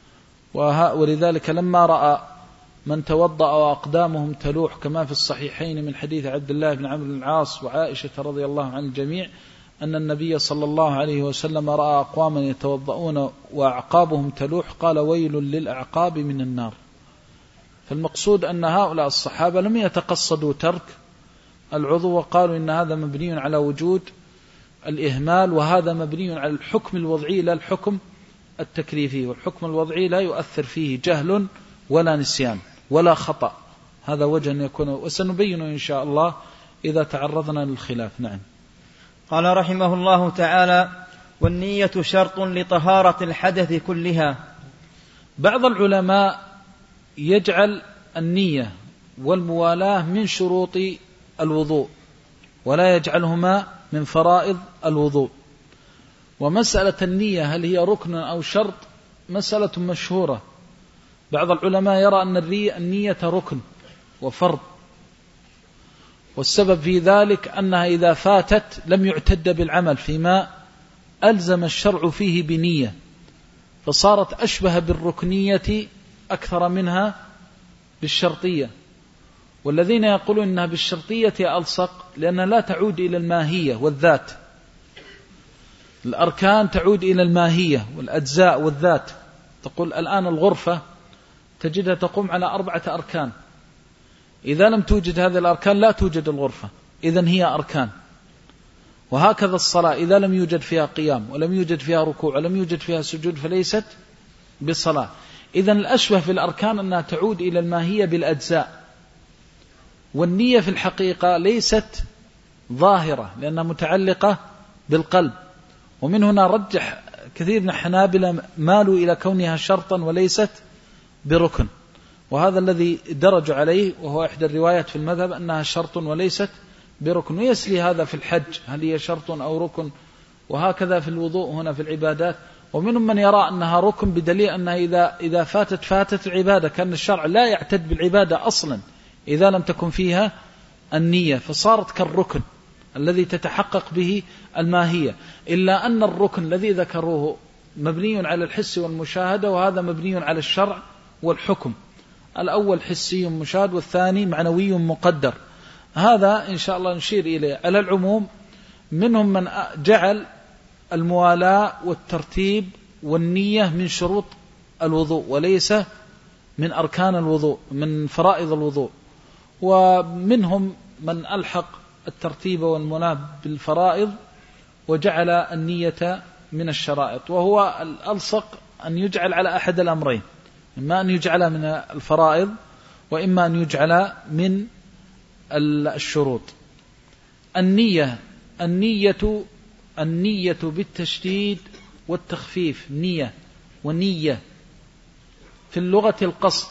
ولذلك لما رأى من توضأ وأقدامهم تلوح كما في الصحيحين من حديث عبد الله بن عمرو بن العاص وعائشة رضي الله عن الجميع أن النبي صلى الله عليه وسلم رأى أقواما يتوضؤون وأعقابهم تلوح قال ويل للأعقاب من النار. فالمقصود أن هؤلاء الصحابة لم يتقصدوا ترك العضو وقالوا إن هذا مبني على وجود الإهمال، وهذا مبني على الحكم الوضعي لا الحكم التكليفي، والحكم الوضعي لا يؤثر فيه جهل ولا نسيان ولا خطأ. هذا وجه أن يكون، وسنبينه إن شاء الله إذا تعرضنا للخلاف. نعم. قال رحمه الله تعالى: والنية شرط لطهارة الحدث كلها. بعض العلماء يجعل النية والموالاة من شروط الوضوء ولا يجعلهما من فرائض الوضوء. ومسألة النية هل هي ركن أو شرط مسألة مشهورة. بعض العلماء يرى أن النية ركن وفرض، والسبب في ذلك أنها إذا فاتت لم يعتد بالعمل فيما ألزم الشرع فيه بنية، فصارت أشبه بالركنية أكثر منها بالشرطية. والذين يقولون إنها بالشرطية ألصق لأنها لا تعود إلى الماهية والذات. الأركان تعود إلى الماهية والأجزاء والذات. تقول الآن الغرفة تجدها تقوم على أربعة أركان، إذا لم توجد هذه الأركان لا توجد الغرفة، إذن هي أركان. وهكذا الصلاة إذا لم يوجد فيها قيام ولم يوجد فيها ركوع ولم يوجد فيها سجود فليست بالصلاة. إذن الأشبه في الأركان أنها تعود إلى الماهية بالأجزاء، والنية في الحقيقة ليست ظاهرة لأنها متعلقة بالقلب. ومن هنا رجح كثير من الحنابلة مالوا إلى كونها شرطا وليست بركن، وهذا الذي درج عليه، وهو إحدى الروايات في المذهب أنها شرط وليست بركن. ويسلي هذا في الحج هل هي شرط أو ركن، وهكذا في الوضوء هنا في العبادات. ومنهم من يرى أنها ركن بدليل أنها إذا, إذا فاتت فاتت العبادة، كان الشرع لا يعتد بالعبادة أصلا إذا لم تكن فيها النية، فصارت كالركن الذي تتحقق به الماهية. إلا أن الركن الذي ذكروه مبني على الحس والمشاهدة، وهذا مبني على الشرع والحكم. الأول حسي مشاهد والثاني معنوي مقدر. هذا إن شاء الله نشير إليه. على العموم منهم من جعل الموالاة والترتيب والنية من شروط الوضوء وليس من أركان الوضوء، من فرائض الوضوء. ومنهم من ألحق الترتيب والمناب بالفرائض وجعل النية من الشرائط، وهو الألصق أن يجعل على أحد الأمرين، إما أن يجعل من الفرائض وإما أن يجعل من الشروط. النية النية النية بالتشديد والتخفيف، نية ونية في اللغة القصد،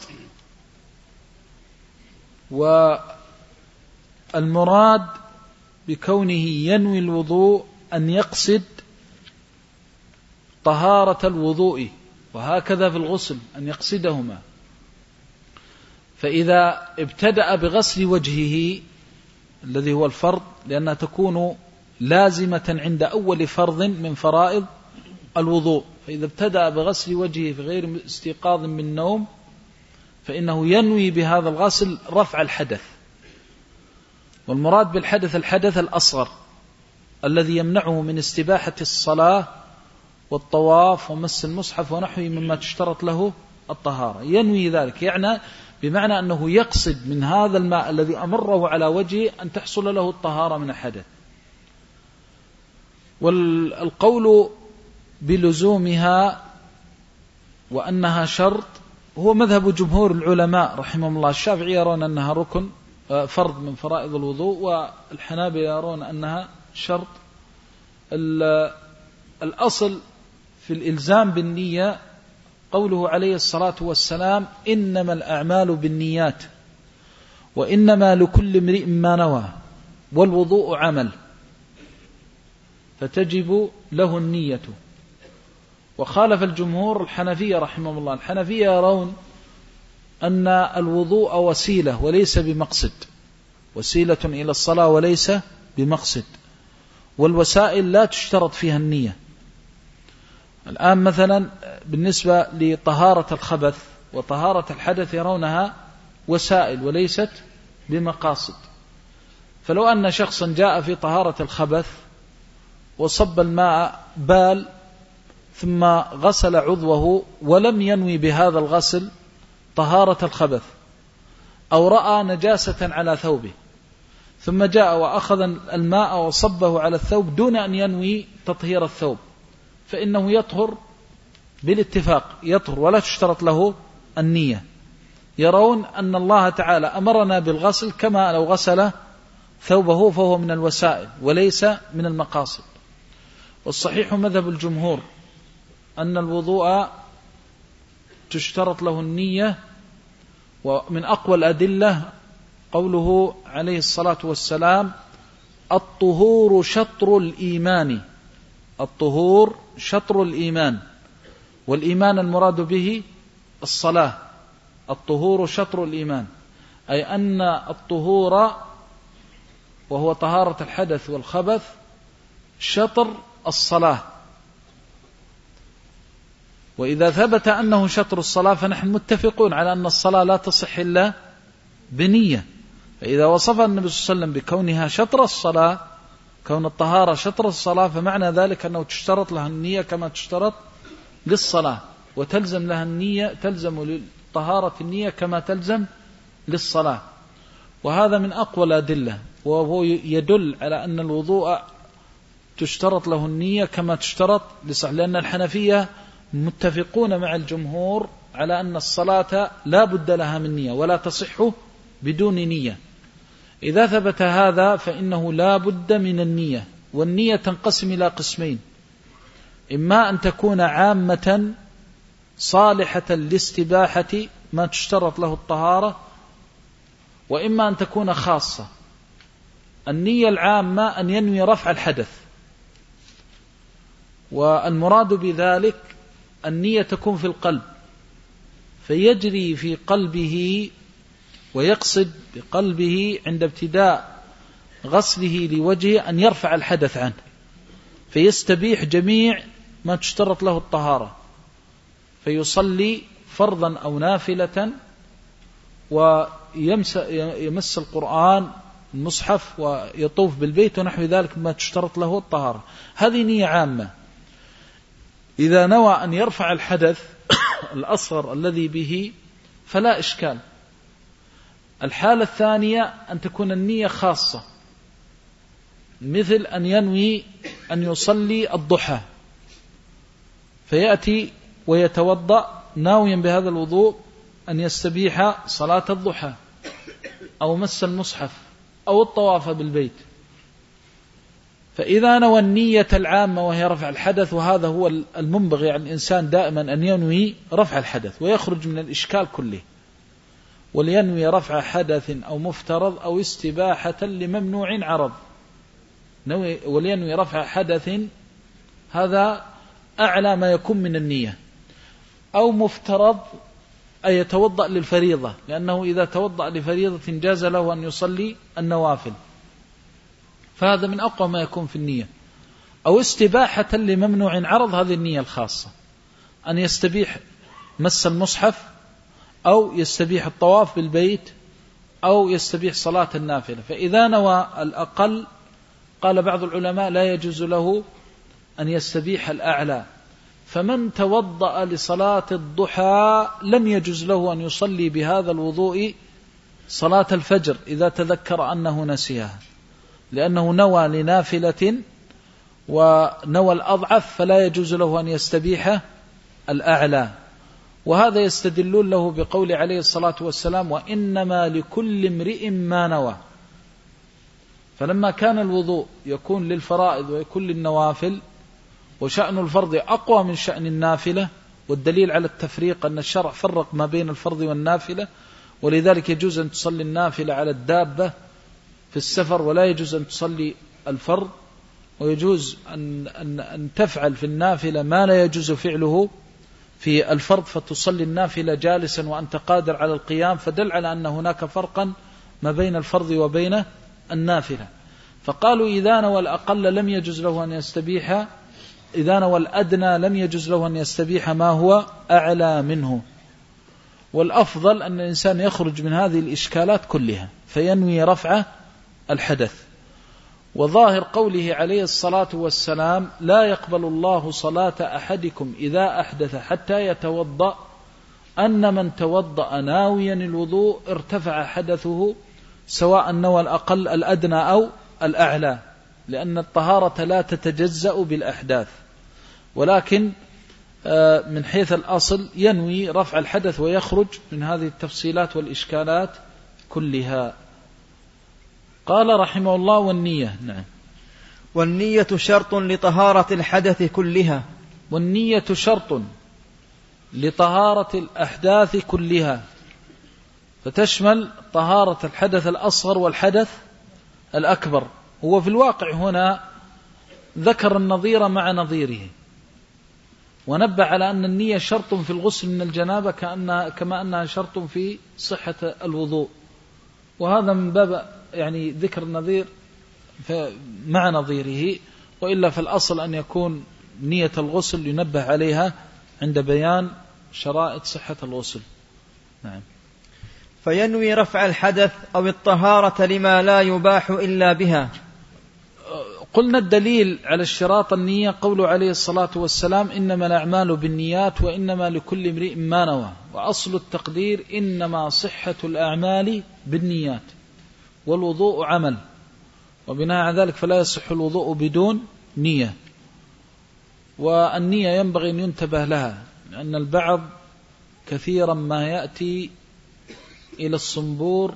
والمراد بكونه ينوي الوضوء أن يقصد طهارة الوضوء، وهكذا في الغسل أن يقصدهما. فإذا ابتدأ بغسل وجهه الذي هو الفرض، لأنها تكون لازمة عند أول فرض من فرائض الوضوء، فإذا ابتدأ بغسل وجهه في غير استيقاظ من نوم فإنه ينوي بهذا الغسل رفع الحدث. والمراد بالحدث الحدث الأصغر الذي يمنعه من استباحة الصلاة والطواف ومس المصحف ونحوه مما تشترط له الطهارة. ينوي ذلك يعني بمعنى أنه يقصد من هذا الماء الذي أمره على وجهه أن تحصل له الطهارة من الحدث. والقول بلزومها وأنها شرط هو مذهب جمهور العلماء رحمهم الله. الشافعي يرون أنها ركن فرض من فرائض الوضوء، والحنابلة يرون أنها شرط. الأصل في الإلزام بالنية قوله عليه الصلاة والسلام: إنما الأعمال بالنيات وإنما لكل امرئ ما نوى، والوضوء عمل فتجب له النية. وخالف الجمهور الحنفية رحمهم الله. الحنفية يرون أن الوضوء وسيلة وليس بمقصد، وسيلة إلى الصلاة وليس بمقصد، والوسائل لا تشترط فيها النية. الآن مثلا بالنسبة لطهارة الخبث وطهارة الحدث يرونها وسائل وليست بمقاصد. فلو أن شخصا جاء في طهارة الخبث وصب الماء بال ثم غسل عضوه ولم ينوي بهذا الغسل طهارة الخبث، أو رأى نجاسة على ثوبه ثم جاء وأخذ الماء وصبه على الثوب دون أن ينوي تطهير الثوب، فإنه يطهر بالاتفاق، يطهر ولا تشترط له النية. يرون أن الله تعالى أمرنا بالغسل كما لو غسل ثوبه، فهو من الوسائل وليس من المقاصد. والصحيح مذهب الجمهور أن الوضوء تشترط له النية. ومن أقوى الأدلة قوله عليه الصلاة والسلام: الطهور شطر الإيمان. الطهور شطر الإيمان، والإيمان المراد به الصلاة. الطهور شطر الإيمان، أي أن الطهور وهو طهارة الحدث والخبث شطر الصلاة. وإذا ثبت أنه شطر الصلاة فنحن متفقون على أن الصلاة لا تصح إلا بنية. فإذا وصف النبي صلى الله عليه وسلم بكونها شطر الصلاة، كون الطهارة شطر الصلاة، فمعنى ذلك أنه تشترط لها النية كما تشترط للصلاة، وتلزم لها النية، تلزم للطهارة النية كما تلزم للصلاة. وهذا من أقوى الأدلة، وهو يدل على أن الوضوء تشترط له النية كما تشترط للصلاة، لأن الحنفية متفقون مع الجمهور على أن الصلاة لا بد لها من نية ولا تصح بدون نية. إذا ثبت هذا فإنه لا بد من النية، والنية تنقسم إلى قسمين: إما أن تكون عامة صالحة لاستباحة ما تشترط له الطهارة، وإما أن تكون خاصة. النية العامة أن ينوي رفع الحدث، والمراد بذلك النية تكون في القلب، فيجري في قلبه ويقصد بقلبه عند ابتداء غسله لوجهه أن يرفع الحدث عنه، فيستبيح جميع ما تشترط له الطهارة، فيصلي فرضا أو نافلة، ويمس القرآن المصحف، ويطوف بالبيت ونحو ذلك ما تشترط له الطهارة. هذه نية عامة. إذا نوى أن يرفع الحدث الأصغر الذي به فلا إشكال. الحالة الثانية أن تكون النية خاصة، مثل أن ينوي أن يصلي الضحى، فيأتي ويتوضأ ناويا بهذا الوضوء أن يستبيح صلاة الضحى، أو مس المصحف، أو الطواف بالبيت. فإذا نوى النية العامة وهي رفع الحدث، وهذا هو المنبغي على الإنسان دائما أن ينوي رفع الحدث ويخرج من الإشكال كله، ولينوي رفع حدث أو مفترض أو استباحة لممنوع عرض، ولينوي رفع حدث، هذا أعلى ما يكون من النية. أو مفترض أن يتوضأ للفريضة، لأنه إذا توضأ لفريضة جاز له أن يصلي النوافل، فهذا من أقوى ما يكون في النية. أو استباحة لممنوع عرض، هذه النية الخاصة، أن يستبيح مس المصحف، أو يستبيح الطواف بالبيت، أو يستبيح صلاة النافلة. فإذا نوى الأقل، قال بعض العلماء لا يجوز له أن يستبيح الأعلى، فمن توضأ لصلاة الضحى لم يجوز له أن يصلي بهذا الوضوء صلاة الفجر إذا تذكر أنه نسيها، لأنه نوى لنافلة ونوى الأضعف، فلا يجوز له أن يستبيح الأعلى. وهذا يستدلون له بقول عليه الصلاة والسلام: وإنما لكل امرئ ما نوى. فلما كان الوضوء يكون للفرائض ويكون للنوافل، وشأن الفرض أقوى من شأن النافلة، والدليل على التفريق أن الشرع فرق ما بين الفرض والنافلة، ولذلك يجوز أن تصلي النافلة على الدابة في السفر، ولا يجوز أن تصلي الفرض، ويجوز أن, أن, أن تفعل في النافلة ما لا يجوز فعله في الفرض، فتصلي النافلة جالسا وأنت قادر على القيام، فدل على أن هناك فرقا ما بين الفرض وبين النافلة. فقالوا إذا نوى الأقل لم يجوز له أن يستبيح، إذا نوى الأدنى لم يجوز له أن يستبيح ما هو أعلى منه. والأفضل أن الإنسان يخرج من هذه الإشكالات كلها فينوي رفع الحدث. وظاهر قوله عليه الصلاة والسلام: لا يقبل الله صلاة أحدكم إذا أحدث حتى يتوضأ، أن من توضأ ناويا الوضوء ارتفع حدثه، سواء نوى الأقل الأدنى أو الأعلى، لأن الطهارة لا تتجزأ بالأحداث، ولكن من حيث الأصل ينوي رفع الحدث ويخرج من هذه التفصيلات والإشكالات كلها. قال رحمه الله: والنية. نعم. والنية شرط لطهارة الحدث كلها. والنية شرط لطهارة الأحداث كلها، فتشمل طهارة الحدث الأصغر والحدث الأكبر. هو في الواقع هنا ذكر النظير مع نظيره، ونبه على أن النية شرط في الغسل من الجنابة كأنها كما أنها شرط في صحة الوضوء، وهذا من باب يعني ذكر النظير مع نظيره، وإلا فالأصل أن يكون نية الغسل ينبه عليها عند بيان شرائط صحة الغسل. نعم. فينوي رفع الحدث أو الطهارة لما لا يباح إلا بها. قلنا الدليل على اشتراط النية قوله عليه الصلاة والسلام إنما الأعمال بالنيات وإنما لكل امرئ ما نوى، وأصل التقدير إنما صحة الأعمال بالنيات، والوضوء عمل، وبناء على ذلك فلا يصح الوضوء بدون نية. والنية ينبغي أن ينتبه لها، لأن البعض كثيرا ما يأتي إلى الصنبور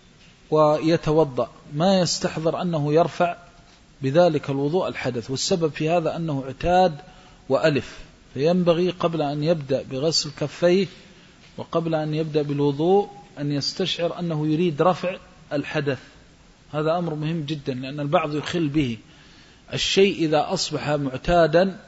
ويتوضأ ما يستحضر أنه يرفع بذلك الوضوء الحدث، والسبب في هذا أنه اعتاد وألف، فينبغي قبل أن يبدأ بغسل كفيه وقبل أن يبدأ بالوضوء أن يستشعر أنه يريد رفع الحدث. هذا أمر مهم جدا، لأن البعض يخل به. الشيء إذا أصبح معتادا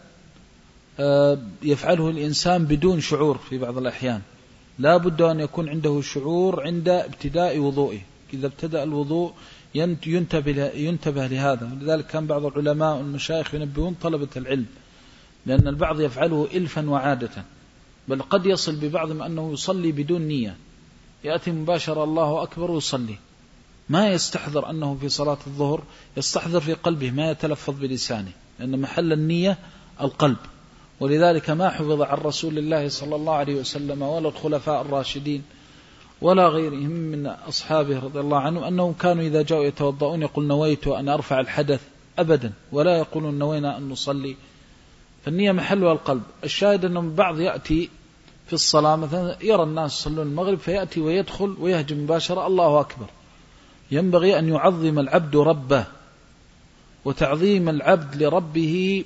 يفعله الإنسان بدون شعور في بعض الأحيان، لا بد أن يكون عنده شعور عند ابتداء وضوئه. إذا ابتدأ الوضوء ينتبه, ينتبه لهذا. ولذلك كان بعض العلماء والمشايخ ينبهون طلبة العلم، لأن البعض يفعله إلفا وعادة، بل قد يصل ببعضهم أنه يصلي بدون نية، يأتي مباشرة الله أكبر ويصلي، ما يستحضر أنه في صلاة الظهر، يستحضر في قلبه ما يتلفظ بلسانه، لأن محل النية القلب. ولذلك ما حفظ عن رسول الله صلى الله عليه وسلم ولا الخلفاء الراشدين ولا غيرهم من أصحابه رضي الله عنهم أنهم كانوا إذا جاءوا يتوضؤون يقول نويت أن أرفع الحدث أبدا، ولا يقولون نوينا أن نصلي. فالنية محلها القلب. الشاهد أنه بعض يأتي في الصلاة مثلا يرى الناس يصلون المغرب فيأتي ويدخل ويهجم مباشرة الله أكبر. ينبغي أن يعظم العبد ربه، وتعظيم العبد لربه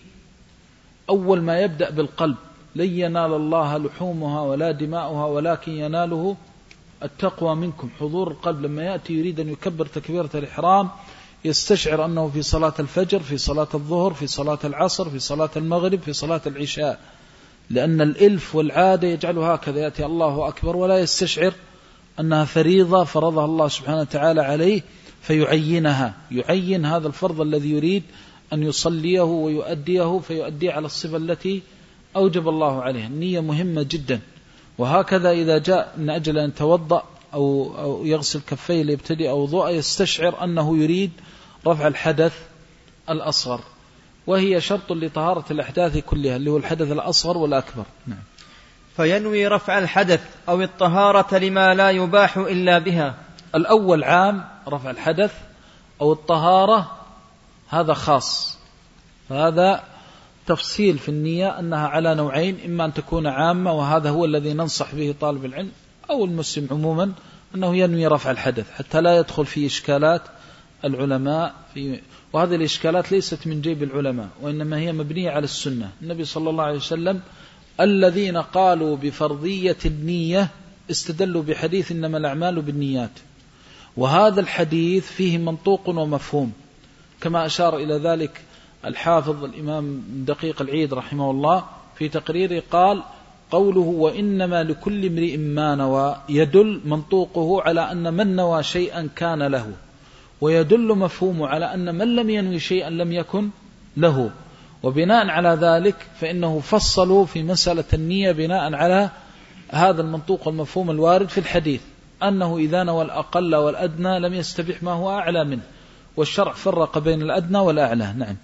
أول ما يبدأ بالقلب. لن ينال الله لحومها ولا دماؤها ولكن يناله التقوى منكم. حضور القلب لما يأتي يريد أن يكبر تكبيرة الإحرام يستشعر أنه في صلاة الفجر، في صلاة الظهر، في صلاة العصر، في صلاة المغرب، في صلاة العشاء، لأن الإلف والعادة يجعله هكذا، يأتي الله أكبر ولا يستشعر أنها فريضة فرضها الله سبحانه وتعالى عليه فيعينها، يعين هذا الفرض الذي يريد أن يصليه ويؤديه فيؤديه على الصفة التي أوجب الله عليه. النية مهمة جدا. وهكذا إذا جاء من أجل أن يتوضأ أو, أو يغسل كفيه ليبتدئ وضوءه يستشعر أنه يريد رفع الحدث الأصغر، وهي شرط لطهارة الأحداث كلها اللي هو الحدث الأصغر والأكبر. نعم. فينوي رفع الحدث أو الطهارة لما لا يباح إلا بها. الأول عام رفع الحدث أو الطهارة، هذا خاص. هذا تفصيل في النية أنها على نوعين، إما أن تكون عامة وهذا هو الذي ننصح به طالب العلم أو المسلم عموما، أنه ينوي رفع الحدث حتى لا يدخل في إشكالات العلماء في، وهذه الإشكالات ليست من جيب العلماء وإنما هي مبنية على السنة. النبي صلى الله عليه وسلم الذين قالوا بفرضية النية استدلوا بحديث إنما الأعمال بالنيات، وهذا الحديث فيه منطوق ومفهوم، كما أشار إلى ذلك الحافظ الإمام دقيق العيد رحمه الله في تقريره، قال قوله وإنما لكل امرئ ما نوى يدل منطوقه على أن من نوى شيئا كان له، ويدل مفهومه على أن من لم ينوي شيئا لم يكن له. وبناء على ذلك فإنه فصلوا في مسألة النية بناء على هذا المنطوق والمفهوم الوارد في الحديث، أنه إذا نوى الأقل والأدنى لم يستبح ما هو أعلى منه، والشرع فرق بين الأدنى والأعلى. نعم.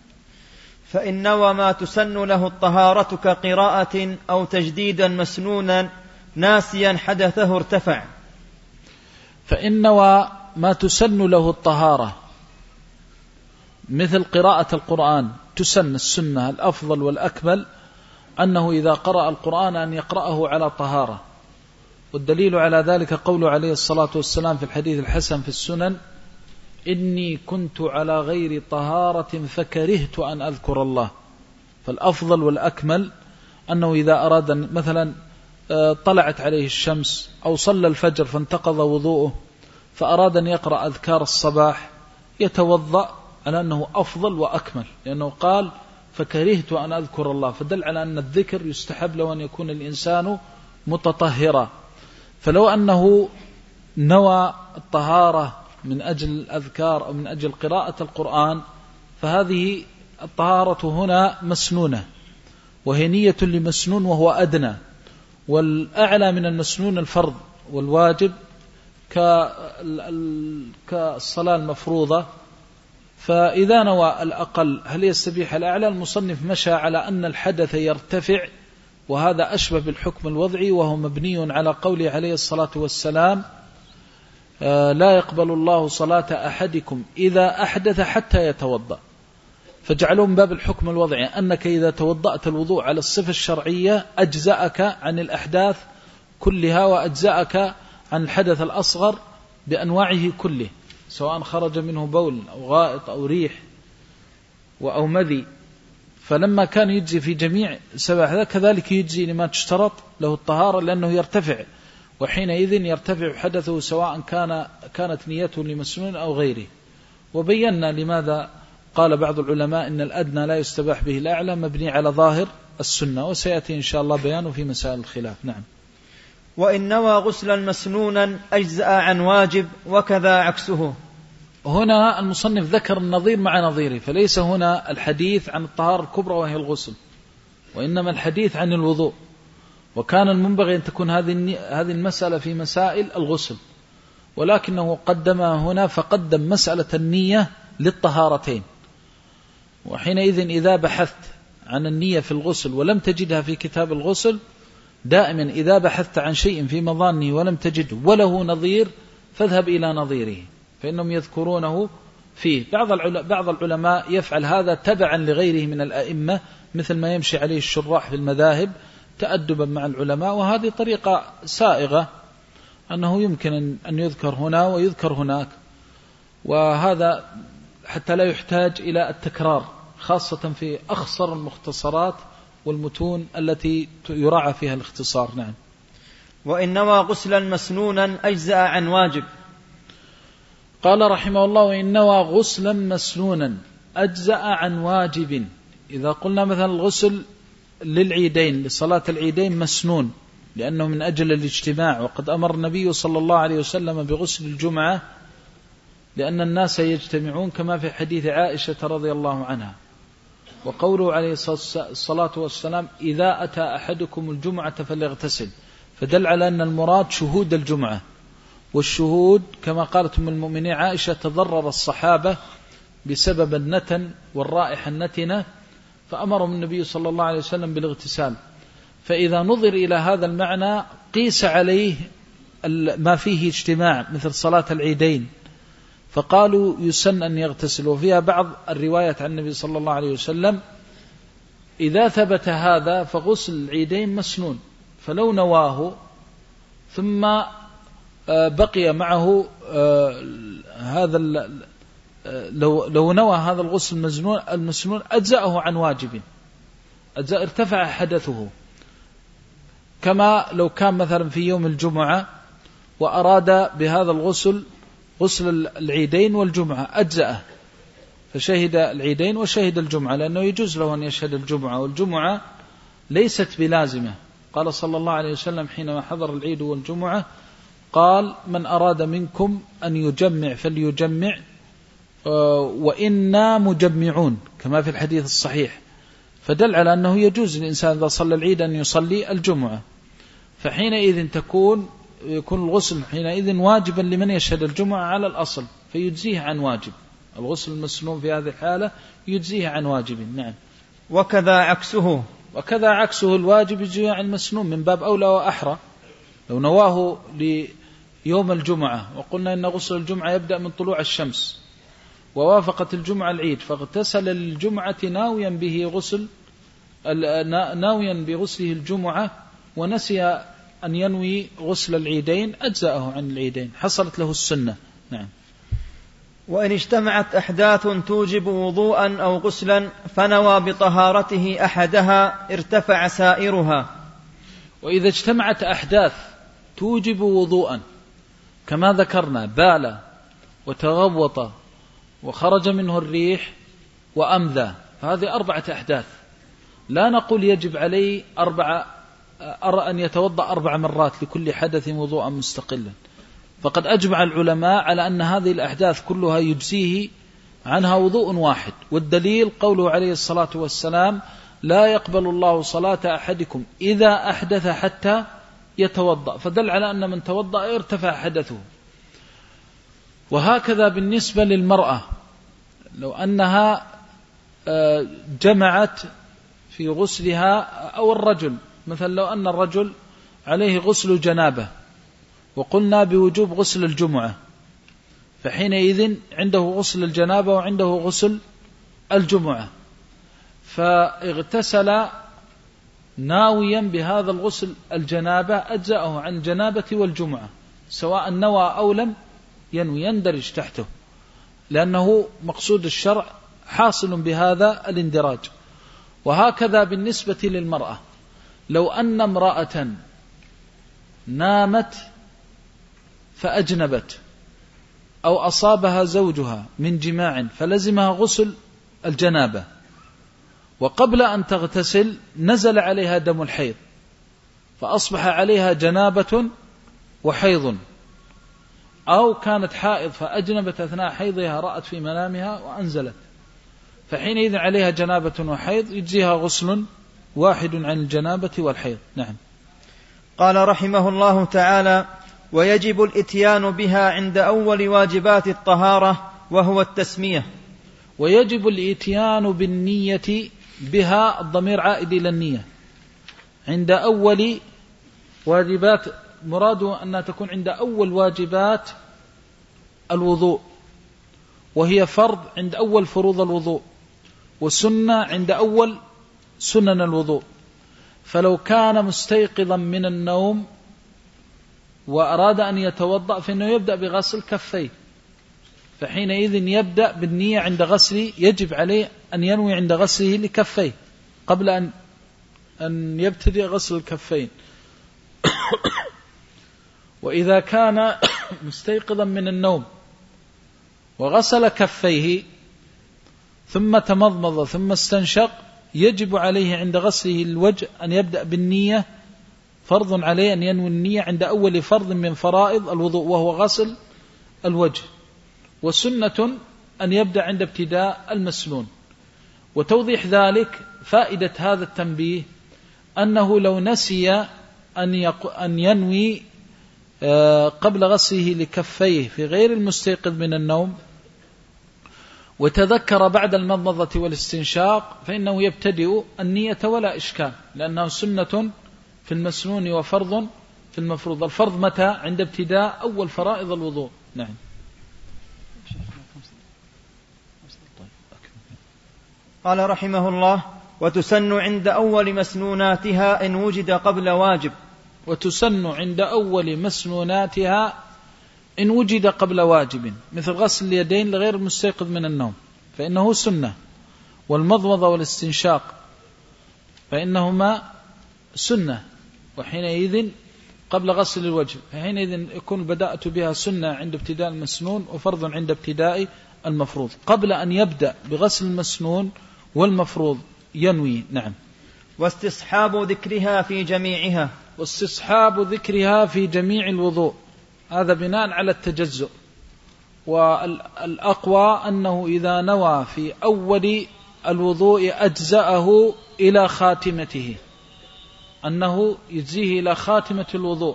فإن نوى ما تسن له الطهارة كقراءة أو تجديدا مسنونا ناسيا حدثه ارتفع. فإن نوى ما تسن له الطهارة مثل قراءة القرآن، تسن السنة الأفضل والأكمل أنه إذا قرأ القرآن أن يقرأه على طهارة، والدليل على ذلك قوله عليه الصلاة والسلام في الحديث الحسن في السنن إني كنت على غير طهارة فكرهت أن أذكر الله. فالأفضل والأكمل أنه إذا أراد مثلا طلعت عليه الشمس أو صلى الفجر فانتقض وضوءه فأراد أن يقرأ أذكار الصباح يتوضأ على أنه أفضل وأكمل، لأنه قال فكرهت أن أذكر الله، فدل على أن الذكر يستحب له أن يكون الإنسان متطهرا. فلو أنه نوى الطهارة من أجل الأذكار أو من أجل قراءة القرآن فهذه الطهارة هنا مسنونة، وهي نية لمسنون وهو أدنى، والأعلى من المسنون الفرض والواجب كالصلاة المفروضة، فإذا نوى الأقل هل يستبيح الأعلى؟ المصنف مشى على أن الحدث يرتفع، وهذا أشبه بالحكم الوضعي، وهو مبني على قوله عليه الصلاة والسلام: لا يقبل الله صلاة أحدكم إذا أحدث حتى يتوضأ. فجعلوا من باب الحكم الوضعي أنك إذا توضأت الوضوء على الصفة الشرعية أجزأك عن الأحداث كلها، وأجزأك عن الحدث الأصغر بأنواعه كله، سواء خرج منه بول أو غائط أو ريح أو مذي. فلما كان يجزي في جميع سبع هذا، كذلك يجزي لما تشترط له الطهارة، لأنه يرتفع، وحينئذ يرتفع حدثه سواء كان كانت نيته لمسنون أو غيره. وبينا لماذا قال بعض العلماء إن الأدنى لا يستباح به الأعلى، مبني على ظاهر السنة، وسيأتي إن شاء الله بيانه في مسائل الخلاف. نعم. وإن نوى غسلا مسنونا أجزأ عن واجب، وكذا عكسه. هنا المصنف ذكر النظير مع نظيره، فليس هنا الحديث عن الطهارة الكبرى وهي الغسل، وإنما الحديث عن الوضوء. وكان المنبغي أن تكون هذه هذه المسألة في مسائل الغسل، ولكنه قدمها هنا، فقدم مسألة النية للطهارتين. وحينئذ إذا بحثت عن النية في الغسل ولم تجدها في كتاب الغسل، دائما إذا بحثت عن شيء في مظانه ولم تجده وله نظير، فاذهب إلى نظيره، فإنهم يذكرونه فيه. بعض العلماء يفعل هذا تبعا لغيره من الأئمة، مثل ما يمشي عليه الشراح في المذاهب تأدبا مع العلماء، وهذه طريقة سائغة، أنه يمكن أن يذكر هنا ويذكر هناك، وهذا حتى لا يحتاج إلى التكرار، خاصة في أخصر المختصرات والمتون التي يراعى فيها الاختصار. نعم. وإن نوى غسلا مسنونا أجزأ عن واجب. قال رحمه الله: وإن نوى غسلا مسنونا أجزأ عن واجب. إذا قلنا مثلا الغسل للعيدين، لصلاة العيدين مسنون، لأنه من أجل الاجتماع، وقد أمر النبي صلى الله عليه وسلم بغسل الجمعة لأن الناس يجتمعون، كما في حديث عائشة رضي الله عنها. وقوله عليه الصلاة والسلام: إذا أتى أحدكم الجمعة فليغتسل، فدل على أن المراد شهود الجمعة. والشهود كما قالت أم المؤمنين عائشة: تضرر الصحابة بسبب النتن والرائحة النتنة، فأمرهم النبي صلى الله عليه وسلم بالاغتسال. فإذا نظر إلى هذا المعنى قيس عليه ما فيه اجتماع مثل صلاة العيدين، فقالوا يسن أن يغتسل. وفيها بعض الروايات عن النبي صلى الله عليه وسلم: إذا ثبت هذا فغسل العيدين مسنون، فلو نواه ثم بقي معه هذا لو لو نوى هذا الغسل المسنون المسنون أجزأه عن واجب، أجزأ ارتفع حدثه. كما لو كان مثلا في يوم الجمعة وأراد بهذا الغسل غسل العيدين والجمعة، أجزأه، فشهد العيدين وشهد الجمعة، لأنه يجوز له أن يشهد الجمعة، والجمعة ليست بلازمة. قال صلى الله عليه وسلم حينما حضر العيد والجمعة، قال: من أراد منكم أن يجمع فليجمع وإنا مجمعون، كما في الحديث الصحيح. فدل على أنه يجوز للإنسان إذا صلى العيد أن يصلي الجمعة، فحينئذ تكون يكون الغسل حينئذ واجبا لمن يشهد الجمعة على الأصل، فيجزيه عن واجب. الغسل المسنون في هذه الحالة يجزيه عن واجب. نعم. وكذا عكسه. وكذا عكسه الواجب يجزيه عن المسنون، من باب أولى وأحرى. لو نواه ليوم الجمعة، وقلنا إن غسل الجمعة يبدأ من طلوع الشمس، ووافقت الجمعة العيد، فاغتسل للجمعة ناويا به غسل ناويا بغسله الجمعة، ونسي أن ينوي غسل العيدين، أجزأه عن العيدين، حصلت له السنة. نعم. وإن اجتمعت أحداث توجب وضوءا أو غسلا فنوى بطهارته أحدها ارتفع سائرها. وإذا اجتمعت أحداث توجب وضوءا، كما ذكرنا: بال وتغوط وخرج منه الريح وأمذى، فهذه أربعة أحداث. لا نقول يجب عليه أربعة أرى أن يتوضأ أربع مرات لكل حدث وضوءا مستقلا، فقد أجمع العلماء على أن هذه الأحداث كلها يجزيه عنها وضوء واحد. والدليل قوله عليه الصلاة والسلام: لا يقبل الله صلاة أحدكم إذا أحدث حتى يتوضأ، فدل على أن من توضأ ارتفع حدثه. وهكذا بالنسبة للمرأة، لو أنها جمعت في غسلها، أو الرجل مثلا لو أن الرجل عليه غسل جنابة وقلنا بوجوب غسل الجمعة، فحينئذ عنده غسل الجنابة وعنده غسل الجمعة، فاغتسل ناويا بهذا الغسل الجنابة أجزأه عن الجنابة والجمعة، سواء نوى أو لم ينوي يندرج تحته، لأنه مقصود الشرع حاصل بهذا الاندراج. وهكذا بالنسبة للمرأة، لو أن امرأة نامت فأجنبت أو أصابها زوجها من جماع فلزمها غسل الجنابة، وقبل أن تغتسل نزل عليها دم الحيض فأصبح عليها جنابة وحيض، أو كانت حائض فأجنبت أثناء حيضها، رأت في منامها وأنزلت، فحينئذ عليها جنابة وحيض يجزيها غسل واحد عن الجنابة والحيض. نعم. قال رحمه الله تعالى: ويجب الإتيان بها عند أول واجبات الطهارة وهو التسمية. ويجب الإتيان بالنية بها، الضمير عائد إلى النية، عند أول واجبات، مراده أنها تكون عند أول واجبات الوضوء، وهي فرض عند أول فروض الوضوء، وسنة عند أول سنن الوضوء. فلو كان مستيقظا من النوم وأراد أن يتوضأ فإنه يبدأ بغسل كفيه، فحينئذ يبدأ بالنية عند غسل، يجب عليه أن ينوي عند غسله لكفيه قبل أن أن يبتدئ غسل الكفين. وإذا كان مستيقظا من النوم وغسل كفيه ثم تمضمض ثم استنشق، يجب عليه عند غسله الوجه أن يبدأ بالنية، فرض عليه أن ينوي النية عند أول فرض من فرائض الوضوء وهو غسل الوجه، وسنة أن يبدأ عند ابتداء المسنون. وتوضيح ذلك فائدة هذا التنبيه أنه لو نسي أن ينوي قبل غسله لكفيه في غير المستيقظ من النوم وتذكر بعد المضمضة والاستنشاق فإنه يبتدئ النية ولا إشكال، لأنه سنة في المسنون وفرض في المفروض. الفرض متى؟ عند ابتداء أول فرائض الوضوء. نعم. قال رحمه الله: وتسن عند أول مسنوناتها إن وجد قبل واجب. وتسن عند أول مسنوناتها إن وجد قبل واجب، مثل غسل اليدين لغير المستيقظ من النوم فإنه سنة، والمضمضة والاستنشاق فإنهما سنة، وحينئذ قبل غسل الوجه، فحينئذ يكون بدأت بها سنة عند ابتداء المسنون وفرض عند ابتداء المفروض، قبل أن يبدأ بغسل المسنون والمفروض ينوي. نعم. واستصحاب ذكرها في جميعها. واستصحاب ذكرها في جميع الوضوء، هذا بناء على التجزؤ، والأقوى أنه إذا نوى في أول الوضوء أجزأه إلى خاتمته، أنه يجزيه إلى خاتمة الوضوء،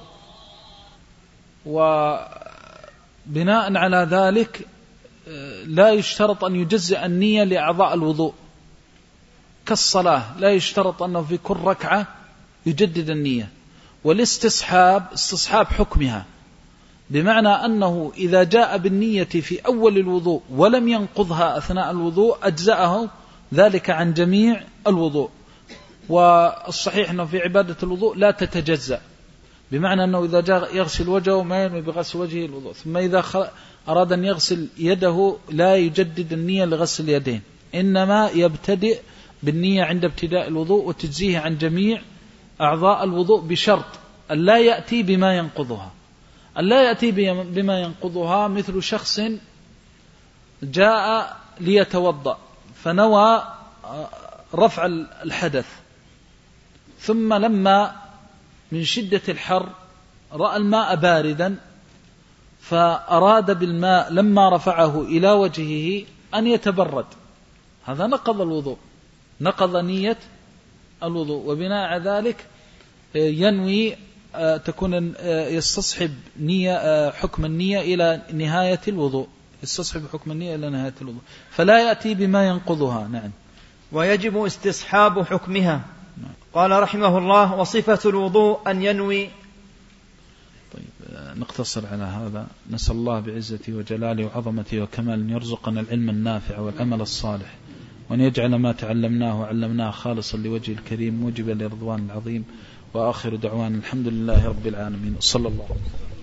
وبناء على ذلك لا يشترط أن يجزئ النية لأعضاء الوضوء، كالصلاة لا يشترط أنه في كل ركعة يجدد النية. والاستصحاب استصحاب حكمها، بمعنى أنه إذا جاء بالنية في أول الوضوء ولم ينقضها أثناء الوضوء أجزأه ذلك عن جميع الوضوء. والصحيح أنه في عبادة الوضوء لا تتجزأ، بمعنى أنه إذا جاء يغسل وجهه ما ينوي بغسل وجهه الوضوء، ثم إذا أراد أن يغسل يده لا يجدد النية لغسل اليدين، إنما يبتدئ بالنية عند ابتداء الوضوء وتجزيه عن جميع أعضاء الوضوء، بشرط أن لا يأتي بما ينقضها. أن لا يأتي بما ينقضها مثل شخص جاء ليتوضأ فنوى رفع الحدث، ثم لما من شدة الحر رأى الماء باردا فأراد بالماء لما رفعه إلى وجهه أن يتبرد، هذا نقض الوضوء، نقض نية الوضوء، وبناء ذلك ينوي تكون يستصحب نية حكم النية إلى نهاية الوضوء، يستصحب حكم النية إلى نهاية الوضوء، فلا يأتي بما ينقضها. نعم. ويجب استصحاب حكمها. قال رحمه الله: وصفة الوضوء أن ينوي. طيب نقتصر على هذا. نسأل الله بعزته وجلاله وعظمته وكمال أن يرزقنا العلم النافع والعمل الصالح، وأن يجعل ما تعلمناه وعلمناه خالصا لوجه الكريم موجبا لرضوان العظيم. وآخر دعوانا الحمد لله رب العالمين، صلى الله عليه وسلم.